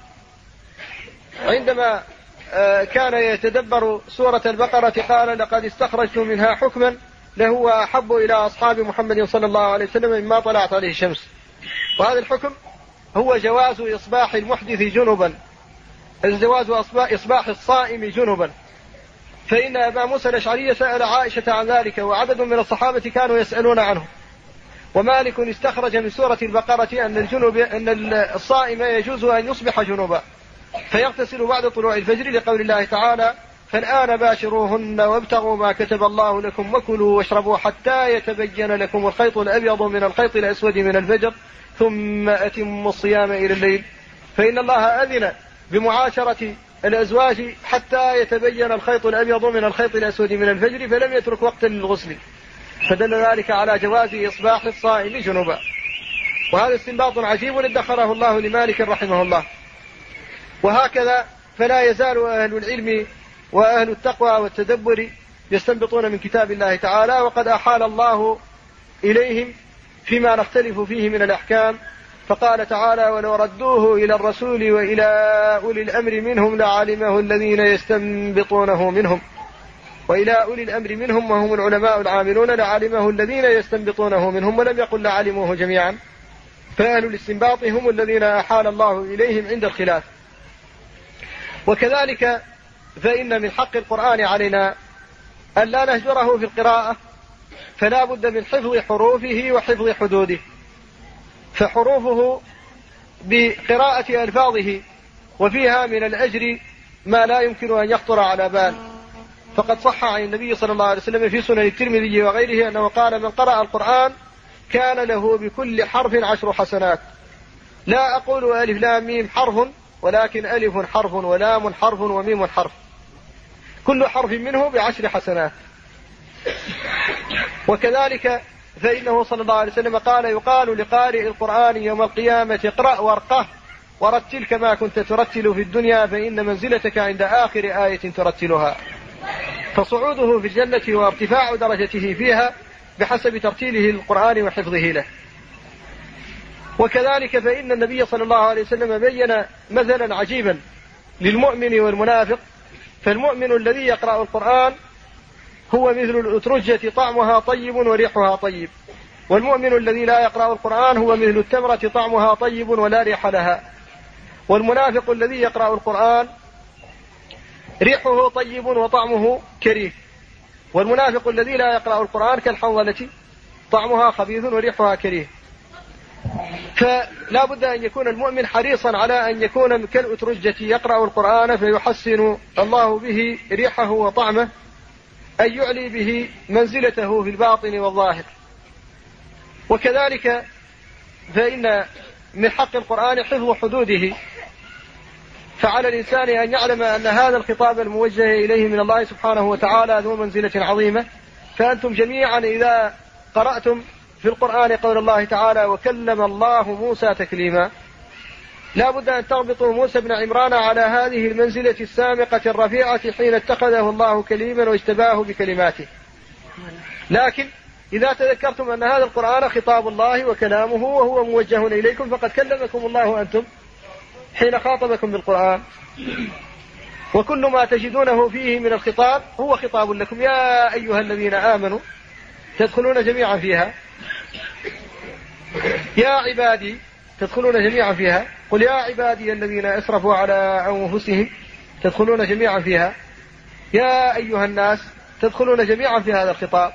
Speaker 1: عندما كان يتدبر سورة البقرة قال لقد استخرجت منها حكما له وأحب إلى أصحاب محمد صلى الله عليه وسلم مما طلعت عليه الشمس. وهذا الحكم هو جواز إصباح المحدث جنبا الجواز إصباح الصائم جنبا، فإن أبا موسى الأشعري سأل عائشة عن ذلك، وعدد من الصحابة كانوا يسألون عنه. ومالك استخرج من سورة البقرة أن الجنوب أن الصائم يجوز أن يصبح جنوبا فيغتسل بعد طلوع الفجر، لقول الله تعالى: فالآن باشروهن وابتغوا ما كتب الله لكم وكلوا واشربوا حتى يتبين لكم الخيط الأبيض من الخيط الأسود من الفجر ثم أتموا الصيام إلى الليل. فإن الله أذن بمعاشرة الأزواج حتى يتبين الخيط الأبيض من الخيط الأسود من الفجر، فلم يترك وقتا للغسل، فدل ذلك على جواز إصباح الصائم جنبا. وهذا استنباط عجيب ادخره الله لمالك رحمه الله. وهكذا فلا يزال أهل العلم وأهل التقوى والتدبر يستنبطون من كتاب الله تعالى، وقد أحال الله إليهم فيما نختلف فيه من الأحكام، فقال تعالى: ولو ردوه إلى الرسول وإلى أولي الأمر منهم لعلمه الذين يستنبطونه منهم، وإلى أولي الأمر منهم وهم العلماء العاملون لعلمه الذين يستنبطونه منهم، ولم يقل لعلموه جميعا. فأهل الاستنباط هم الذين أحال الله إليهم عند الخلاف. وكذلك فإن من حق القرآن علينا أن لا نهجره في القراءة، فلا بد من حفظ حروفه وحفظ حدوده، فحروفه بقراءة ألفاظه وفيها من الأجر ما لا يمكن أن يخطر على بال. فقد صح عن النبي صلى الله عليه وسلم في سنن الترمذي وغيره أنه قال: من قرأ القرآن كان له بكل حرف عشر حسنات. لا أقول ألف لام ميم حرف، ولكن ألف حرف ولام حرف وميم حرف، كل حرف منه بعشر حسنات. وكذلك فإنه صلى الله عليه وسلم قال: يقال لقارئ القرآن يوم القيامة: اقرأ وارقه ورتل كما كنت ترتل في الدنيا، فإن منزلتك عند آخر آية ترتلها. فصعوده في الجنة وارتفاع درجته فيها بحسب ترتيله للقرآن وحفظه له. وكذلك فإن النبي صلى الله عليه وسلم بين مثلا عجيبا للمؤمن والمنافق. فالمؤمن الذي يقرأ القرآن هو مثل الأترجة طعمها طيب وريحها طيب، والمؤمن الذي لا يقرأ القرآن هو مثل التمرة طعمها طيب ولا ريح لها. والمنافق الذي يقرأ القرآن ريحه طيب وطعمه كريه، والمنافق الذي لا يقرأ القرآن كالحنظلة طعمها خبيث وريحها كريه. فلا بد أن يكون المؤمن حريصا على أن يكون كالأترجة يقرأ القرآن فيحسن الله به ريحه وطعمه، أن يعلي به منزلته في الباطن والظاهر. وكذلك فإن من حق القرآن حفظ حدوده، فعلى الإنسان أن يعلم أن هذا الخطاب الموجه إليه من الله سبحانه وتعالى ذو منزلة عظيمة. فأنتم جميعا إذا قرأتم في القرآن قول الله تعالى: وكلم الله موسى تكليما، لا بد أن تربطوا موسى بن عمران على هذه المنزلة السامقة الرفيعة حين اتخذه الله كليما واجتباه بكلماته. لكن إذا تذكرتم أن هذا القرآن خطاب الله وكلامه وهو موجه إليكم، فقد كلمكم الله أنتم حين خاطبكم بالقرآن، وكل ما تجدونه فيه من الخطاب هو خطاب لكم. يا أيها الذين آمنوا تدخلون جميعا فيها، يا عبادي تدخلون جميعا فيها، قل يا عبادي الذين أسرفوا على أنفسهم تدخلون جميعا فيها، يا أيها الناس تدخلون جميعا في هذا الخطاب.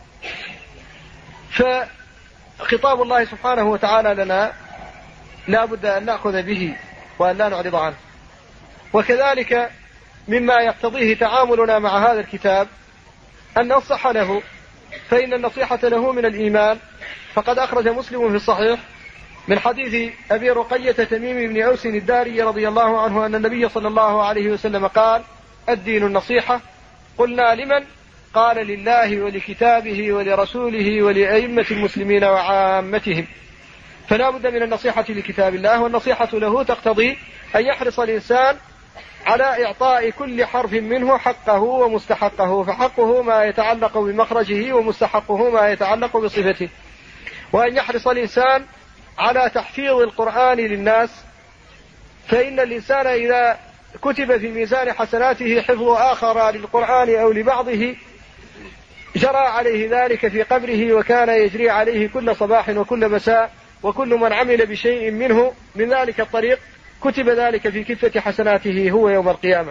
Speaker 1: فخطاب الله سبحانه وتعالى لنا لا بد أن نأخذ به وأن لا نعرض عنه. وكذلك مما يقتضيه تعاملنا مع هذا الكتاب أن ننصح له، فإن النصيحة له من الإيمان. فقد أخرج مسلم في الصحيح من حديث أبي رقية تميم بن أوس الداري رضي الله عنه أن النبي صلى الله عليه وسلم قال: الدين النصيحة. قلنا: لمن؟ قال: لله ولكتابه ولرسوله ولأئمة المسلمين وعامتهم. فلا بد من النصيحة لكتاب الله، والنصيحة له تقتضي أن يحرص الإنسان على إعطاء كل حرف منه حقه ومستحقه، فحقه ما يتعلق بمخرجه ومستحقه ما يتعلق بصفته. وأن يحرص الإنسان على تحفيظ القرآن للناس، فإن الإنسان إذا كتب في ميزان حسناته حفظ آخر للقرآن أو لبعضه جرى عليه ذلك في قبره، وكان يجري عليه كل صباح وكل مساء، وكل من عمل بشيء منه من ذلك الطريق كتب ذلك في كفة حسناته هو يوم القيامة.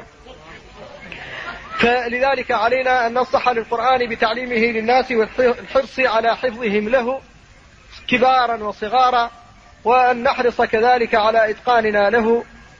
Speaker 1: فلذلك علينا أن ننصح للقرآن بتعليمه للناس والحرص على حفظهم له كبارا وصغارا، وأن نحرص كذلك على إتقاننا له.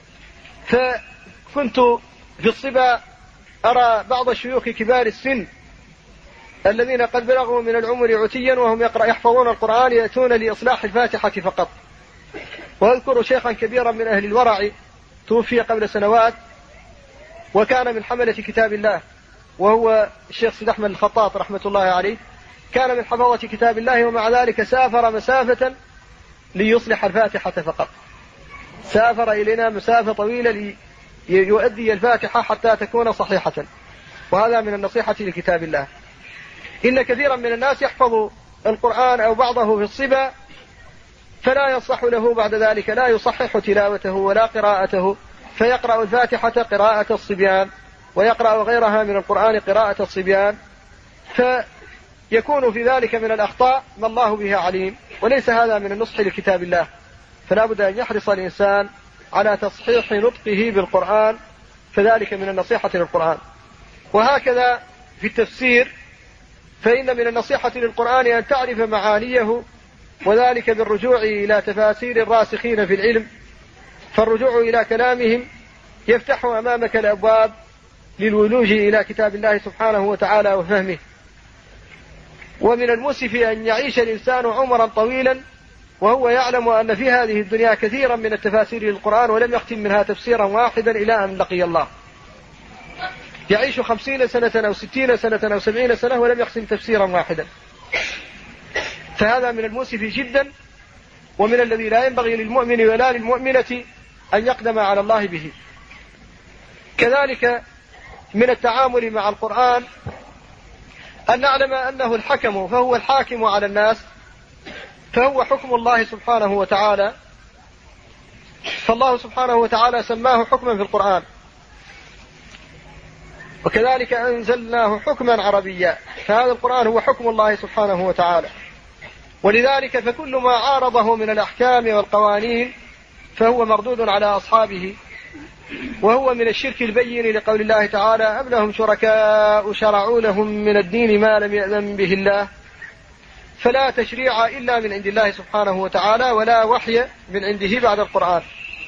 Speaker 1: فكنت في الصبا أرى بعض الشيوخ كبار السن الذين قد بلغوا من العمر عتيا وهم يحفظون القرآن يأتون لإصلاح الفاتحة فقط. وأذكر شيخا كبيرا من أهل الورع توفي قبل سنوات وكان من حملة كتاب الله، وهو الشيخ سيد أحمد الخطاط رحمة الله عليه، كان من حفظة كتاب الله، ومع ذلك سافر مسافة ليصلح الفاتحة فقط. سافر إلينا مسافة طويلة ليؤدي الفاتحة حتى تكون صحيحة. وهذا من النصيحة لكتاب الله. إن كثيرا من الناس يحفظ القرآن أو بعضه في الصبا فلا يصح له بعد ذلك، لا يصحح تلاوته ولا قراءته، فيقرأ الفاتحة قراءة الصبيان ويقرأ غيرها من القرآن قراءة الصبيان، فيكون في ذلك من الأخطاء ما الله بها عليم، وليس هذا من النصح لكتاب الله. فلا بد أن يحرص الإنسان على تصحيح نطقه بالقرآن، فذلك من النصيحة للقرآن. وهكذا في التفسير، فإن من النصيحة للقرآن أن تعرف معانيه، وذلك بالرجوع إلى تفاسير الراسخين في العلم، فالرجوع إلى كلامهم يفتح أمامك الأبواب للولوج إلى كتاب الله سبحانه وتعالى وفهمه. ومن المؤسف أن يعيش الإنسان عمرا طويلا وهو يعلم أن في هذه الدنيا كثيرا من التفاسير للقرآن ولم يختم منها تفسيرا واحدا إلى أن لقي الله. يعيش خمسين سنة أو ستين سنة أو سبعين سنة ولم يختم تفسيرا واحدا. فهذا من المؤسف جدا، ومن الذي لا ينبغي للمؤمن ولا للمؤمنة أن يقدم على الله به. كذلك من التعامل مع القرآن أن نعلم أنه الحكم، فهو الحاكم على الناس، فهو حكم الله سبحانه وتعالى. فالله سبحانه وتعالى سماه حكما في القرآن، وكذلك أنزلناه حكما عربيا، فهذا القرآن هو حكم الله سبحانه وتعالى. ولذلك فكل ما عارضه من الأحكام والقوانين فهو مردود على أصحابه، وهو من الشرك البين، لقول الله تعالى: أم لهم شركاء شرعوا لهم من الدين ما لم يأذن به الله. فلا تشريع إلا من عند الله سبحانه وتعالى، ولا وحي من عنده بعد القرآن.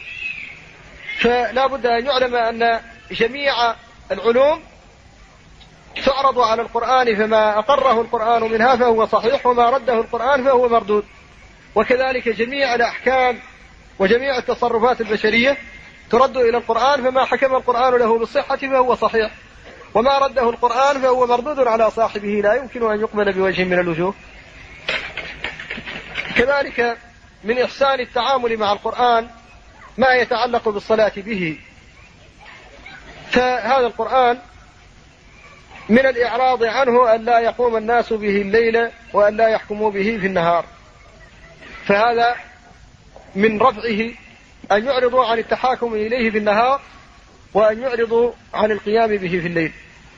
Speaker 1: فلا بد أن يعلم أن جميع العلوم تعرض على القرآن، فما أقره القرآن منها فهو صحيح، وما رده القرآن فهو مردود. وكذلك جميع الأحكام وجميع التصرفات البشرية ترد إلى القرآن، فما حكم القرآن له بالصحة فهو صحيح، وما رده القرآن فهو مردود على صاحبه، لا يمكن أن يقبل بوجه من الوجوه. كذلك من إحسان التعامل مع القرآن ما يتعلق بالصلاة به. فهذا القرآن من الإعراض عنه أن لا يقوم الناس به الليل وأن لا يحكموا به في النهار، فهذا من رفعه أن يعرضوا عن التحاكم إليه في النهار، وأن يعرضوا عن القيام به في الليل.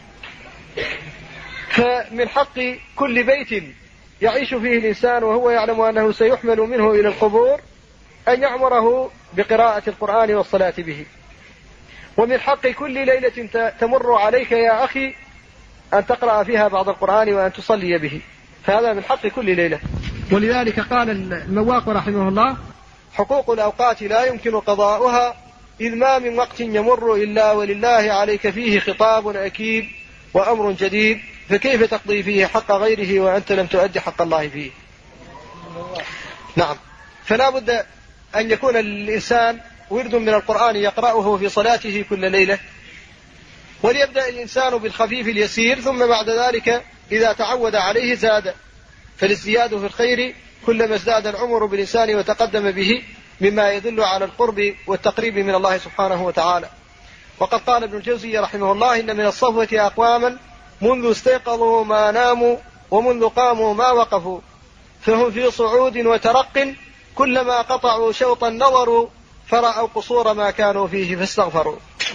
Speaker 1: فمن حق كل بيت يعيش فيه الإنسان وهو يعلم أنه سيحمل منه إلى القبور أن يعمره بقراءة القرآن والصلاة به. ومن حق كل ليلة تمر عليك يا أخي أن تقرأ فيها بعض القرآن وأن تصلي به، فهذا من حق كل ليلة. ولذلك قال المواق رحمه الله: حقوق الأوقات لا يمكن قضاؤها، إذ ما من وقت يمر إلا ولله عليك فيه خطاب أكيد وأمر جديد، فكيف تقضي فيه حق غيره وأنت لم تؤدي حق الله فيه؟ نعم، فلا بد أن يكون الإنسان ورد من القرآن يقرأه في صلاته كل ليلة، وليبدأ الإنسان بالخفيف اليسير، ثم بعد ذلك إذا تعود عليه زاد، فالازدياد في الخير كلما ازداد العمر بالإنسان وتقدم به، مما يدل على القرب والتقريب من الله سبحانه وتعالى. وقد قال ابن الجوزي رحمه الله: إن من الصفوة أقواما منذ استيقظوا ما ناموا ومنذ قاموا ما وقفوا، فهم في صعود وترق، كلما قطعوا شوطا نظروا فرأوا قصور ما كانوا فيه فاستغفروا.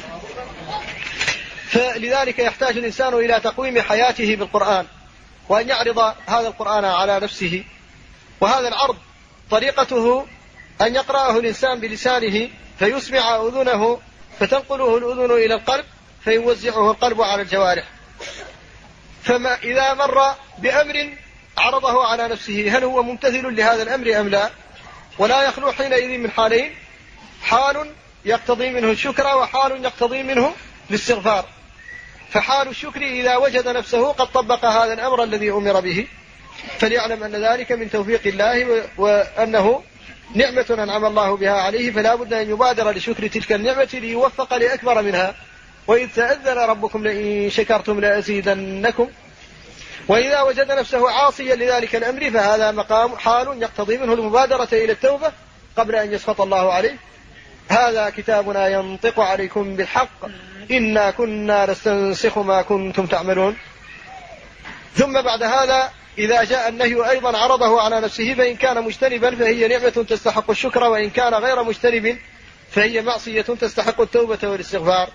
Speaker 1: فلذلك يحتاج الإنسان إلى تقويم حياته بالقرآن، وأن يعرض هذا القرآن على نفسه. وهذا العرض طريقته أن يقرأه الإنسان بلسانه فيسمع أذنه فتنقله الأذن إلى القلب فيوزعه القلب على الجوارح. فما إذا مر بأمر عرضه على نفسه هل هو ممتثل لهذا الأمر أم لا؟ ولا يخلو حينئذ من حالين: حال يقتضي منه الشكر وحال يقتضي منه الاستغفار. فحال الشكر إذا وجد نفسه قد طبق هذا الأمر الذي أمر به فليعلم أن ذلك من توفيق الله وأنه نعمة أنعم الله بها عليه، فلا بد أن يبادر لشكر تلك النعمة ليوفق لأكبر منها. وإذ تأذن ربكم لئن شكرتم لأزيدنكم. وإذا وجد نفسه عاصيا لذلك الأمر فهذا مقام حال يقتضي منه المبادرة إلى التوبة قبل أن يسخط الله عليه. هذا كتابنا ينطق عليكم بالحق إنا كنا نستنسخ ما كنتم تعملون. ثم بعد هذا إذا جاء النهي أيضا عرضه على نفسه، فإن كان مجتنبا فهي نعمة تستحق الشكر، وإن كان غير مجتنب فهي معصية تستحق التوبة والاستغفار.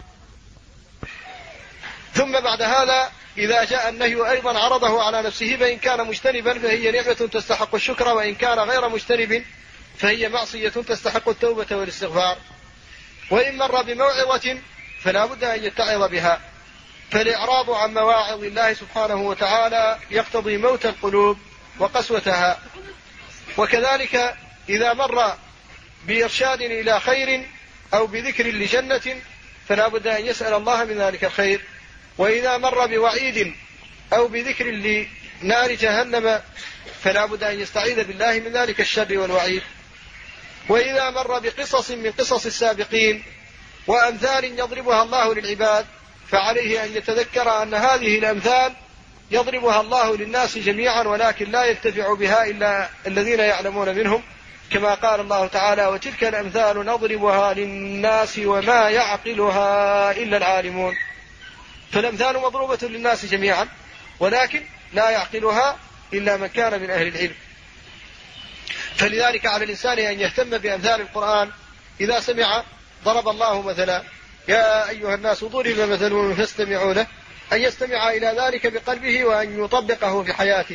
Speaker 1: ثم بعد هذا إذا جاء النهي أيضا عرضه على نفسه، فإن كان مجتنبا فهي نعمة تستحق الشكر، وإن كان غير مجتنب فهي معصية تستحق التوبة والاستغفار. وإن مر بموعظة فلا بد أن يتعظ بها، فالإعراض عن مواعظ الله سبحانه وتعالى يقتضي موت القلوب وقسوتها. وكذلك إذا مر بإرشاد إلى خير أو بذكر لجنة فلا بد أن يسأل الله من ذلك الخير. وإذا مر بوعيد أو بذكر لنار جهنم فلا بد أن يستعيذ بالله من ذلك الشر والوعيد. وإذا مر بقصص من قصص السابقين وأمثال يضربها الله للعباد فعليه أن يتذكر أن هذه الأمثال يضربها الله للناس جميعا، ولكن لا ينتفع بها إلا الذين يعلمون منهم، كما قال الله تعالى: وتلك الأمثال نضربها للناس وما يعقلها إلا العالمون. فالأمثال مضروبة للناس جميعا ولكن لا يعقلها إلا من كان من أهل العلم. فلذلك على الإنسان أن يهتم بأمثال القرآن. إذا سمع ضرب الله مثلا يا أيها الناس ضرب مثل فاستمعوا له، أن يستمع إلى ذلك بقلبه وأن يطبقه في حياته.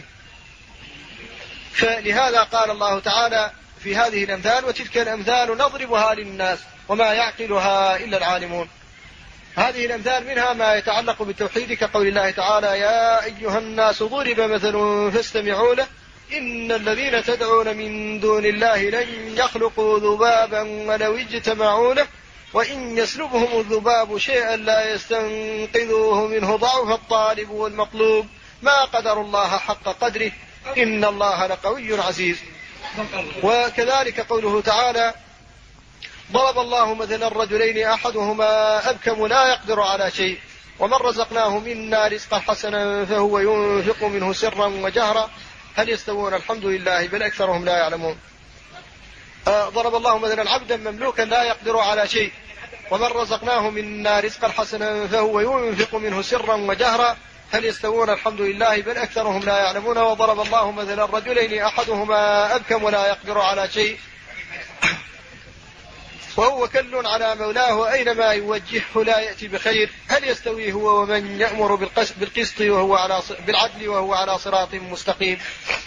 Speaker 1: فلهذا قال الله تعالى في هذه الأمثال: وتلك الأمثال نضربها للناس وما يعقلها إلا العالمون. هذه الأمثال منها ما يتعلق بالتوحيد كقول الله تعالى: يا أيها الناس ضرب مثل فاستمعوا له إن الذين تدعون من دون الله لن يخلقوا ذبابا ولو اجتمعوا له وإن يسلبهم الذباب شيئا لا يستنقذوه منه ضعف الطالب والمطلوب ما قدر الله حق قدره إن الله لقوي عزيز. وكذلك قوله تعالى: ضرب الله مثلا الرجلين أحدهما أبكم لا يقدر على شيء ومن رزقناه منا رزقا حسنا فهو ينفق منه سرا وجهرا هل يستوون الحمد لله بل أكثرهم لا يعلمون. آه ضرب الله مثلا عبدا مملوكا لا يقدر على شيء ومن رزقناه منا رزقا حسنا فهو ينفق منه سرا وجهرا هل يستوون الحمد لله بل أكثرهم لا يعلمون. وضرب الله مثلا الرجلين أحدهما أبكم لا يقدر على شيء وهو كل على مولاه أينما يوجهه لا يأتي بخير هل يستوي هو ومن يأمر بالقسط وهو على بالعدل وهو على صراط مستقيم.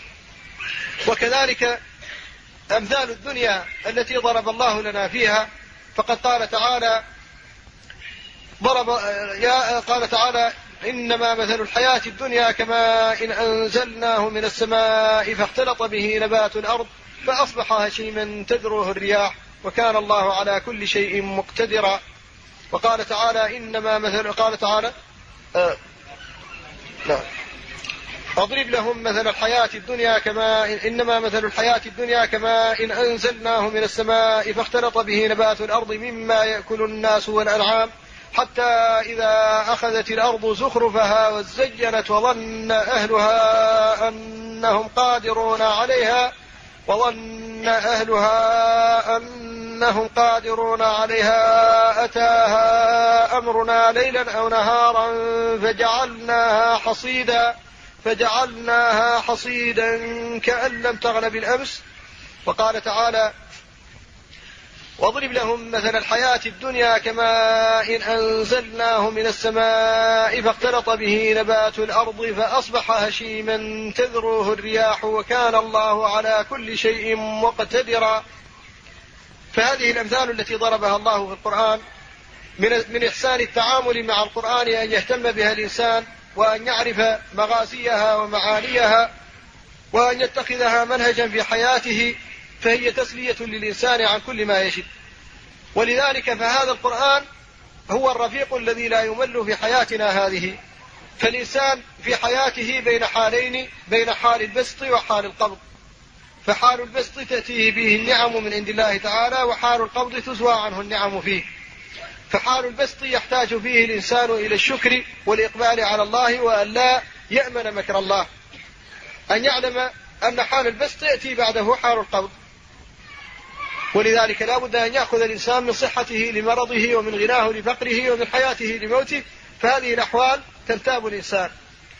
Speaker 1: وكذلك أمثال الدنيا التي ضرب الله لنا فيها، فقد قال تعالى ضرب يا قال تعالى: إنما مثل الحياة الدنيا كماء إن أنزلناه من السماء فاختلط به نبات الأرض فأصبح هشيما تذروه الرياح وكان الله على كل شيء مقتدرا. وقال تعالى: إنما مثل قال تعالى آه لا أضرب لهم مثل الحياة الدنيا كما إنما مثل الحياة الدنيا كما إن أنزلناه من السماء فاختلط به نبات الأرض مما يأكل الناس والأنعام حتى إذا أخذت الأرض زخرفها وزينت وظن أهلها أنهم قادرون عليها وظن أهلها أنهم قادرون عليها أتاها أمرنا ليلا أو نهارا فجعلناها حصيدا فجعلناها حصيدا كأن لم تغن بالأمس. وقال تعالى: واضرب لهم مثل الحياة الدنيا كماء إن أنزلناه من السماء فاختلط به نبات الأرض فأصبح هشيما تذروه الرياح وكان الله على كل شيء مقتدرا. فهذه الأمثال التي ضربها الله في القرآن من إحسان التعامل مع القرآن أن يهتم بها الإنسان وأن يعرف مغازيها ومعانيها وأن يتخذها منهجا في حياته، فهي تسلية للإنسان عن كل ما يجد. ولذلك فهذا القرآن هو الرفيق الذي لا يمل في حياتنا هذه. فالإنسان في حياته بين حالين، بين حال البسط وحال القبض، فحال البسط تأتيه فيه النعم من عند الله تعالى، وحال القبض تزوى عنه النعم فيه. فحال البسط يحتاج فيه الإنسان إلى الشكر والإقبال على الله وأن لا يأمن مكر الله، أن يعلم أن حال البسط يأتي بعده حال القبض. ولذلك لا بد أن يأخذ الإنسان من صحته لمرضه ومن غناه لفقره ومن حياته لموته، فهذه الأحوال تنتاب الإنسان.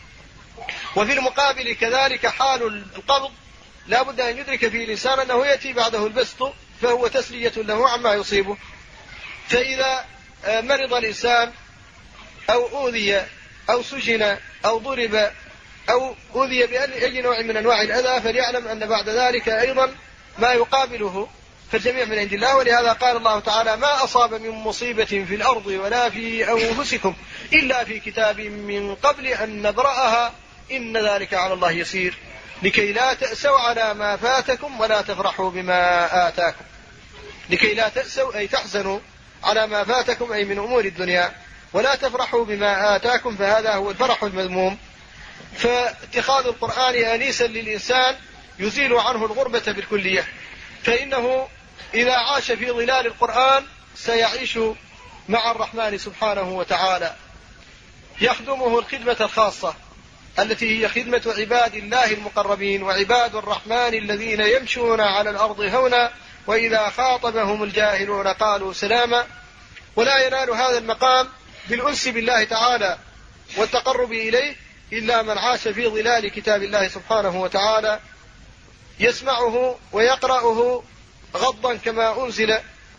Speaker 1: وفي المقابل كذلك حال القبض لا بد أن يدرك فيه الإنسان أنه يأتي بعده البسط، فهو تسلية له عما يصيبه. فإذا مرض الإنسان أو أوذي أو سجن أو ضرب أو أوذي بأي نوع من أنواع الأذى، فليعلم أن بعد ذلك أيضا ما يقابله، فالجميع من عند الله. ولهذا قال الله تعالى: ما أصاب من مصيبة في الأرض ولا في أنفسكم إلا في كتاب من قبل أن نبرأها إن ذلك على الله يسير، لكي لا تأسوا على ما فاتكم ولا تفرحوا بما آتاكم. لكي لا تأسوا أي تحزنوا على ما فاتكم أي من أمور الدنيا، ولا تفرحوا بما آتاكم، فهذا هو الفرح المذموم. فاتخاذ القرآن أنيسا للإنسان يزيل عنه الغربة بالكلية، فإنه إذا عاش في ظلال القرآن سيعيش مع الرحمن سبحانه وتعالى، يخدمه الخدمة الخاصة التي هي خدمة عباد الله المقربين وعباد الرحمن الذين يمشون على الأرض هونا وإذا خاطبهم الجاهلون قالوا سلاما. ولا ينال هذا المقام بالأنس بالله تعالى والتقرب إليه إلا من عاش في ظلال كتاب الله سبحانه وتعالى، يسمعه ويقرأه غضا كما أنزل،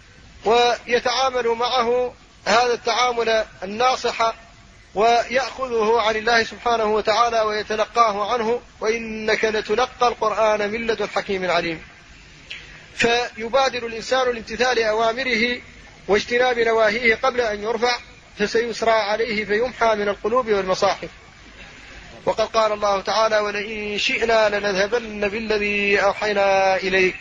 Speaker 1: ويتعامل معه هذا التعامل الناصح، ويأخذه عن الله سبحانه وتعالى ويتلقاه عنه: وإنك لتلقى القرآن من لدن حكيم عليم. فيبادر الإنسان لامتثال أوامره واجتناب نواهيه قبل أن يرفع، فسيسرى عليه فيمحى من القلوب والمصاحف. وقد قال الله تعالى: ولئن شئنا لنذهبن بالذي أوحينا إليك.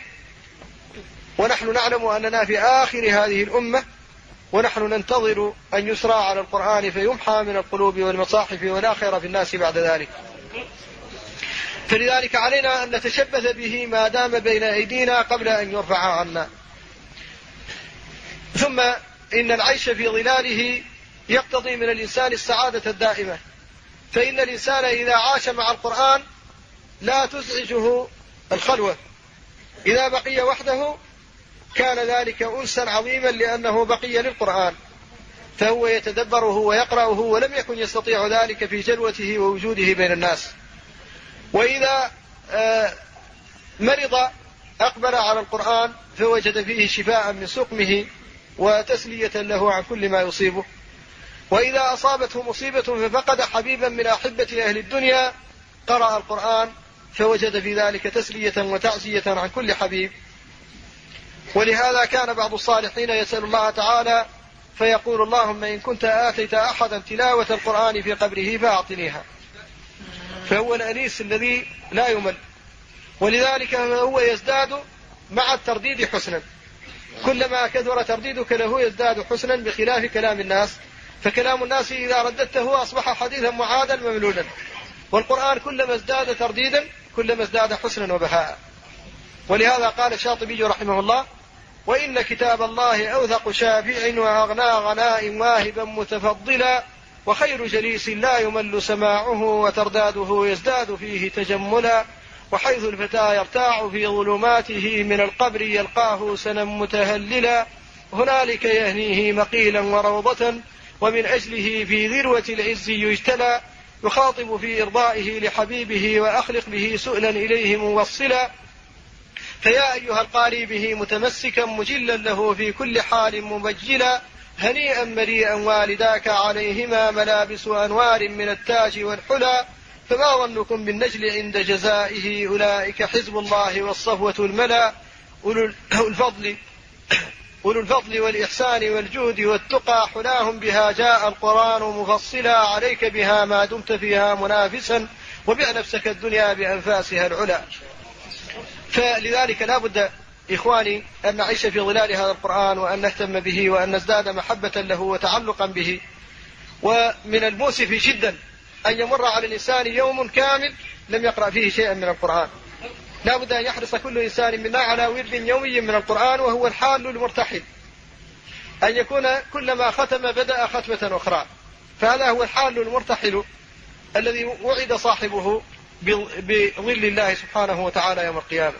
Speaker 1: ونحن نعلم أننا في آخر هذه الأمة، ونحن ننتظر أن يسرى على القرآن فيمحى من القلوب والمصاحف ولا خير في الناس بعد ذلك. فلذلك علينا أن نتشبث به ما دام بين أيدينا قبل أن يرفع عنا. ثم إن العيش في ظلاله يقتضي من الإنسان السعادة الدائمة، فإن الإنسان إذا عاش مع القرآن لا تزعجه الخلوة، إذا بقي وحده كان ذلك أنسا عظيما لأنه بقي للقرآن، فهو يتدبره ويقرأه ولم يكن يستطيع ذلك في جلوته ووجوده بين الناس. وإذا مرض أقبل على القرآن فوجد فيه شفاء من سقمه وتسلية له عن كل ما يصيبه. وإذا أصابته مصيبة ففقد حبيبا من أحبة أهل الدنيا قرأ القرآن فوجد في ذلك تسلية وتعزية عن كل حبيب. ولهذا كان بعض الصالحين يسأل الله تعالى فيقول: اللهم إن كنت آتيت أحدا تلاوة القرآن في قبره فأعطنيها. فهو الأنيس الذي لا يمل، ولذلك هو يزداد مع الترديد حسنا، كلما كثر ترديدك له يزداد حسنا، بخلاف كلام الناس، فكلام الناس إذا رددته أصبح حديثا معادا مملولا، والقرآن كلما ازداد ترديدا كلما ازداد حسنا وبهاء. ولهذا قال الشاطبي رحمه الله: وإن كتاب الله أوثق شافع وأغنى غناء واهبا متفضلا، وخير جليس لا يمل سماعه وترداده يزداد فيه تجملا، وحيث الفتى يرتاع في ظلماته من القبر يلقاه سنا متهللا، هنالك يهنيه مقيلا وروضة ومن أجله في ذروة العز يجتلى، يخاطب في إرضائه لحبيبه وأخلق به سؤلا إليه موصلا. فيا أيها القاري به متمسكا مجلا له في كل حال مبجلا، هنيئا مريئا والداك عليهما ملابس أنوار من التاج والحلى، فما ظنكم بالنجل عند جزائه أولئك حزب الله والصفوة الملا أولو الفضل أولو الفضل والإحسان والجود والتقى حلاهم بها جاء القرآن مفصلا عليك بها ما دمت فيها منافسا وبع نفسك الدنيا بأنفاسها العلا. فلذلك لا بد إخواني أن نعيش في ظلال هذا القرآن وأن نهتم به وأن نزداد محبة له وتعلقا به. ومن المؤسف جدا أن يمر على الإنسان يوم كامل لم يقرأ فيه شيئا من القرآن. لا بد أن يحرص كل إنسان منا على ورد يومي من القرآن، وهو الحال المرتحل، أن يكون كلما ختم بدأ ختمة أخرى. فهذا هو الحال المرتحل الذي وعد صاحبه بظل الله سبحانه وتعالى يوم القيامة.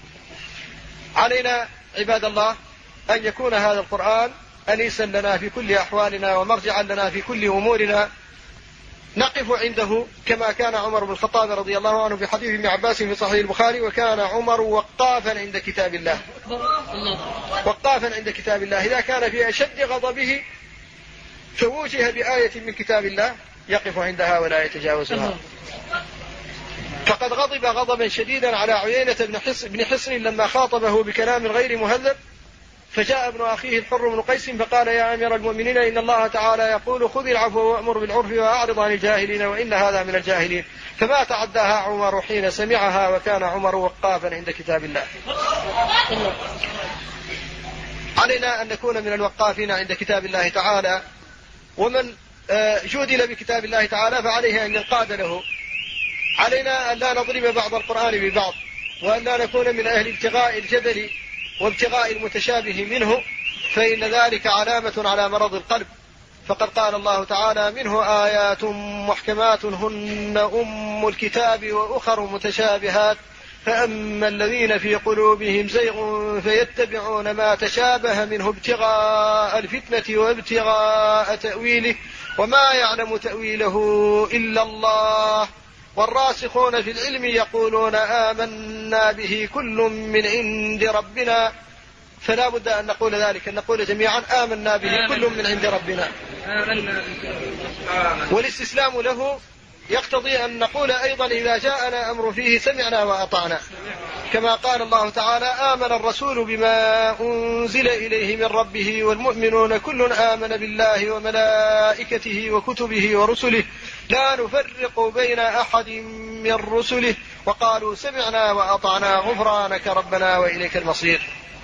Speaker 1: علينا عباد الله أن يكون هذا القرآن أنيسا لنا في كل أحوالنا ومرجعا لنا في كل أمورنا، نقف عنده كما كان عمر بن الخطاب رضي الله عنه في حديث ابن عباس في صحيح البخاري: وكان عمر وقافا عند كتاب الله. وقافا عند كتاب الله، إذا كان في أشد غضبه فوجه بآية من كتاب الله يقف عندها ولا يتجاوزها. فقد غضب غضبا شديدا على عيينة بن حصن لما خاطبه بكلام غير مهذب، فجاء ابن أخيه الحر بن قيس فقال: يا أمير المؤمنين، إن الله تعالى يقول: خذ العفو وأمر بالعرف وأعرض عن الجاهلين وإن هذا من الجاهلين. فما تعداها عمر حين سمعها، وكان عمر وقافا عند كتاب الله. علينا أن نكون من الوقافين عند كتاب الله تعالى، ومن جودل بكتاب الله تعالى فعليه أن ينقاد له. علينا أن لا نضرب بعض القرآن ببعض، وأن لا نكون من أهل ابتغاء الجدل وابتغاء المتشابه منه، فإن ذلك علامة على مرض القلب. فقد قال الله تعالى: منه آيات محكمات هن أم الكتاب وأخر متشابهات فأما الذين في قلوبهم زيغ فيتبعون ما تشابه منه ابتغاء الفتنة وابتغاء تأويله وما يعلم تأويله إلا الله والراسخون في العلم يقولون آمنا به كل من عند ربنا. فلا بد أن نقول ذلك، أن نقول جميعا آمنا به كل من عند ربنا. والاستسلام له يقتضي أن نقول أيضا إذا جاءنا أمر فيه سمعنا وأطعنا، كما قال الله تعالى: آمن الرسول بما أنزل إليه من ربه والمؤمنون كل آمن بالله وملائكته وكتبه ورسله لا نفرق بين أحد من رسله وقالوا سمعنا وأطعنا غفرانك ربنا وإليك المصير.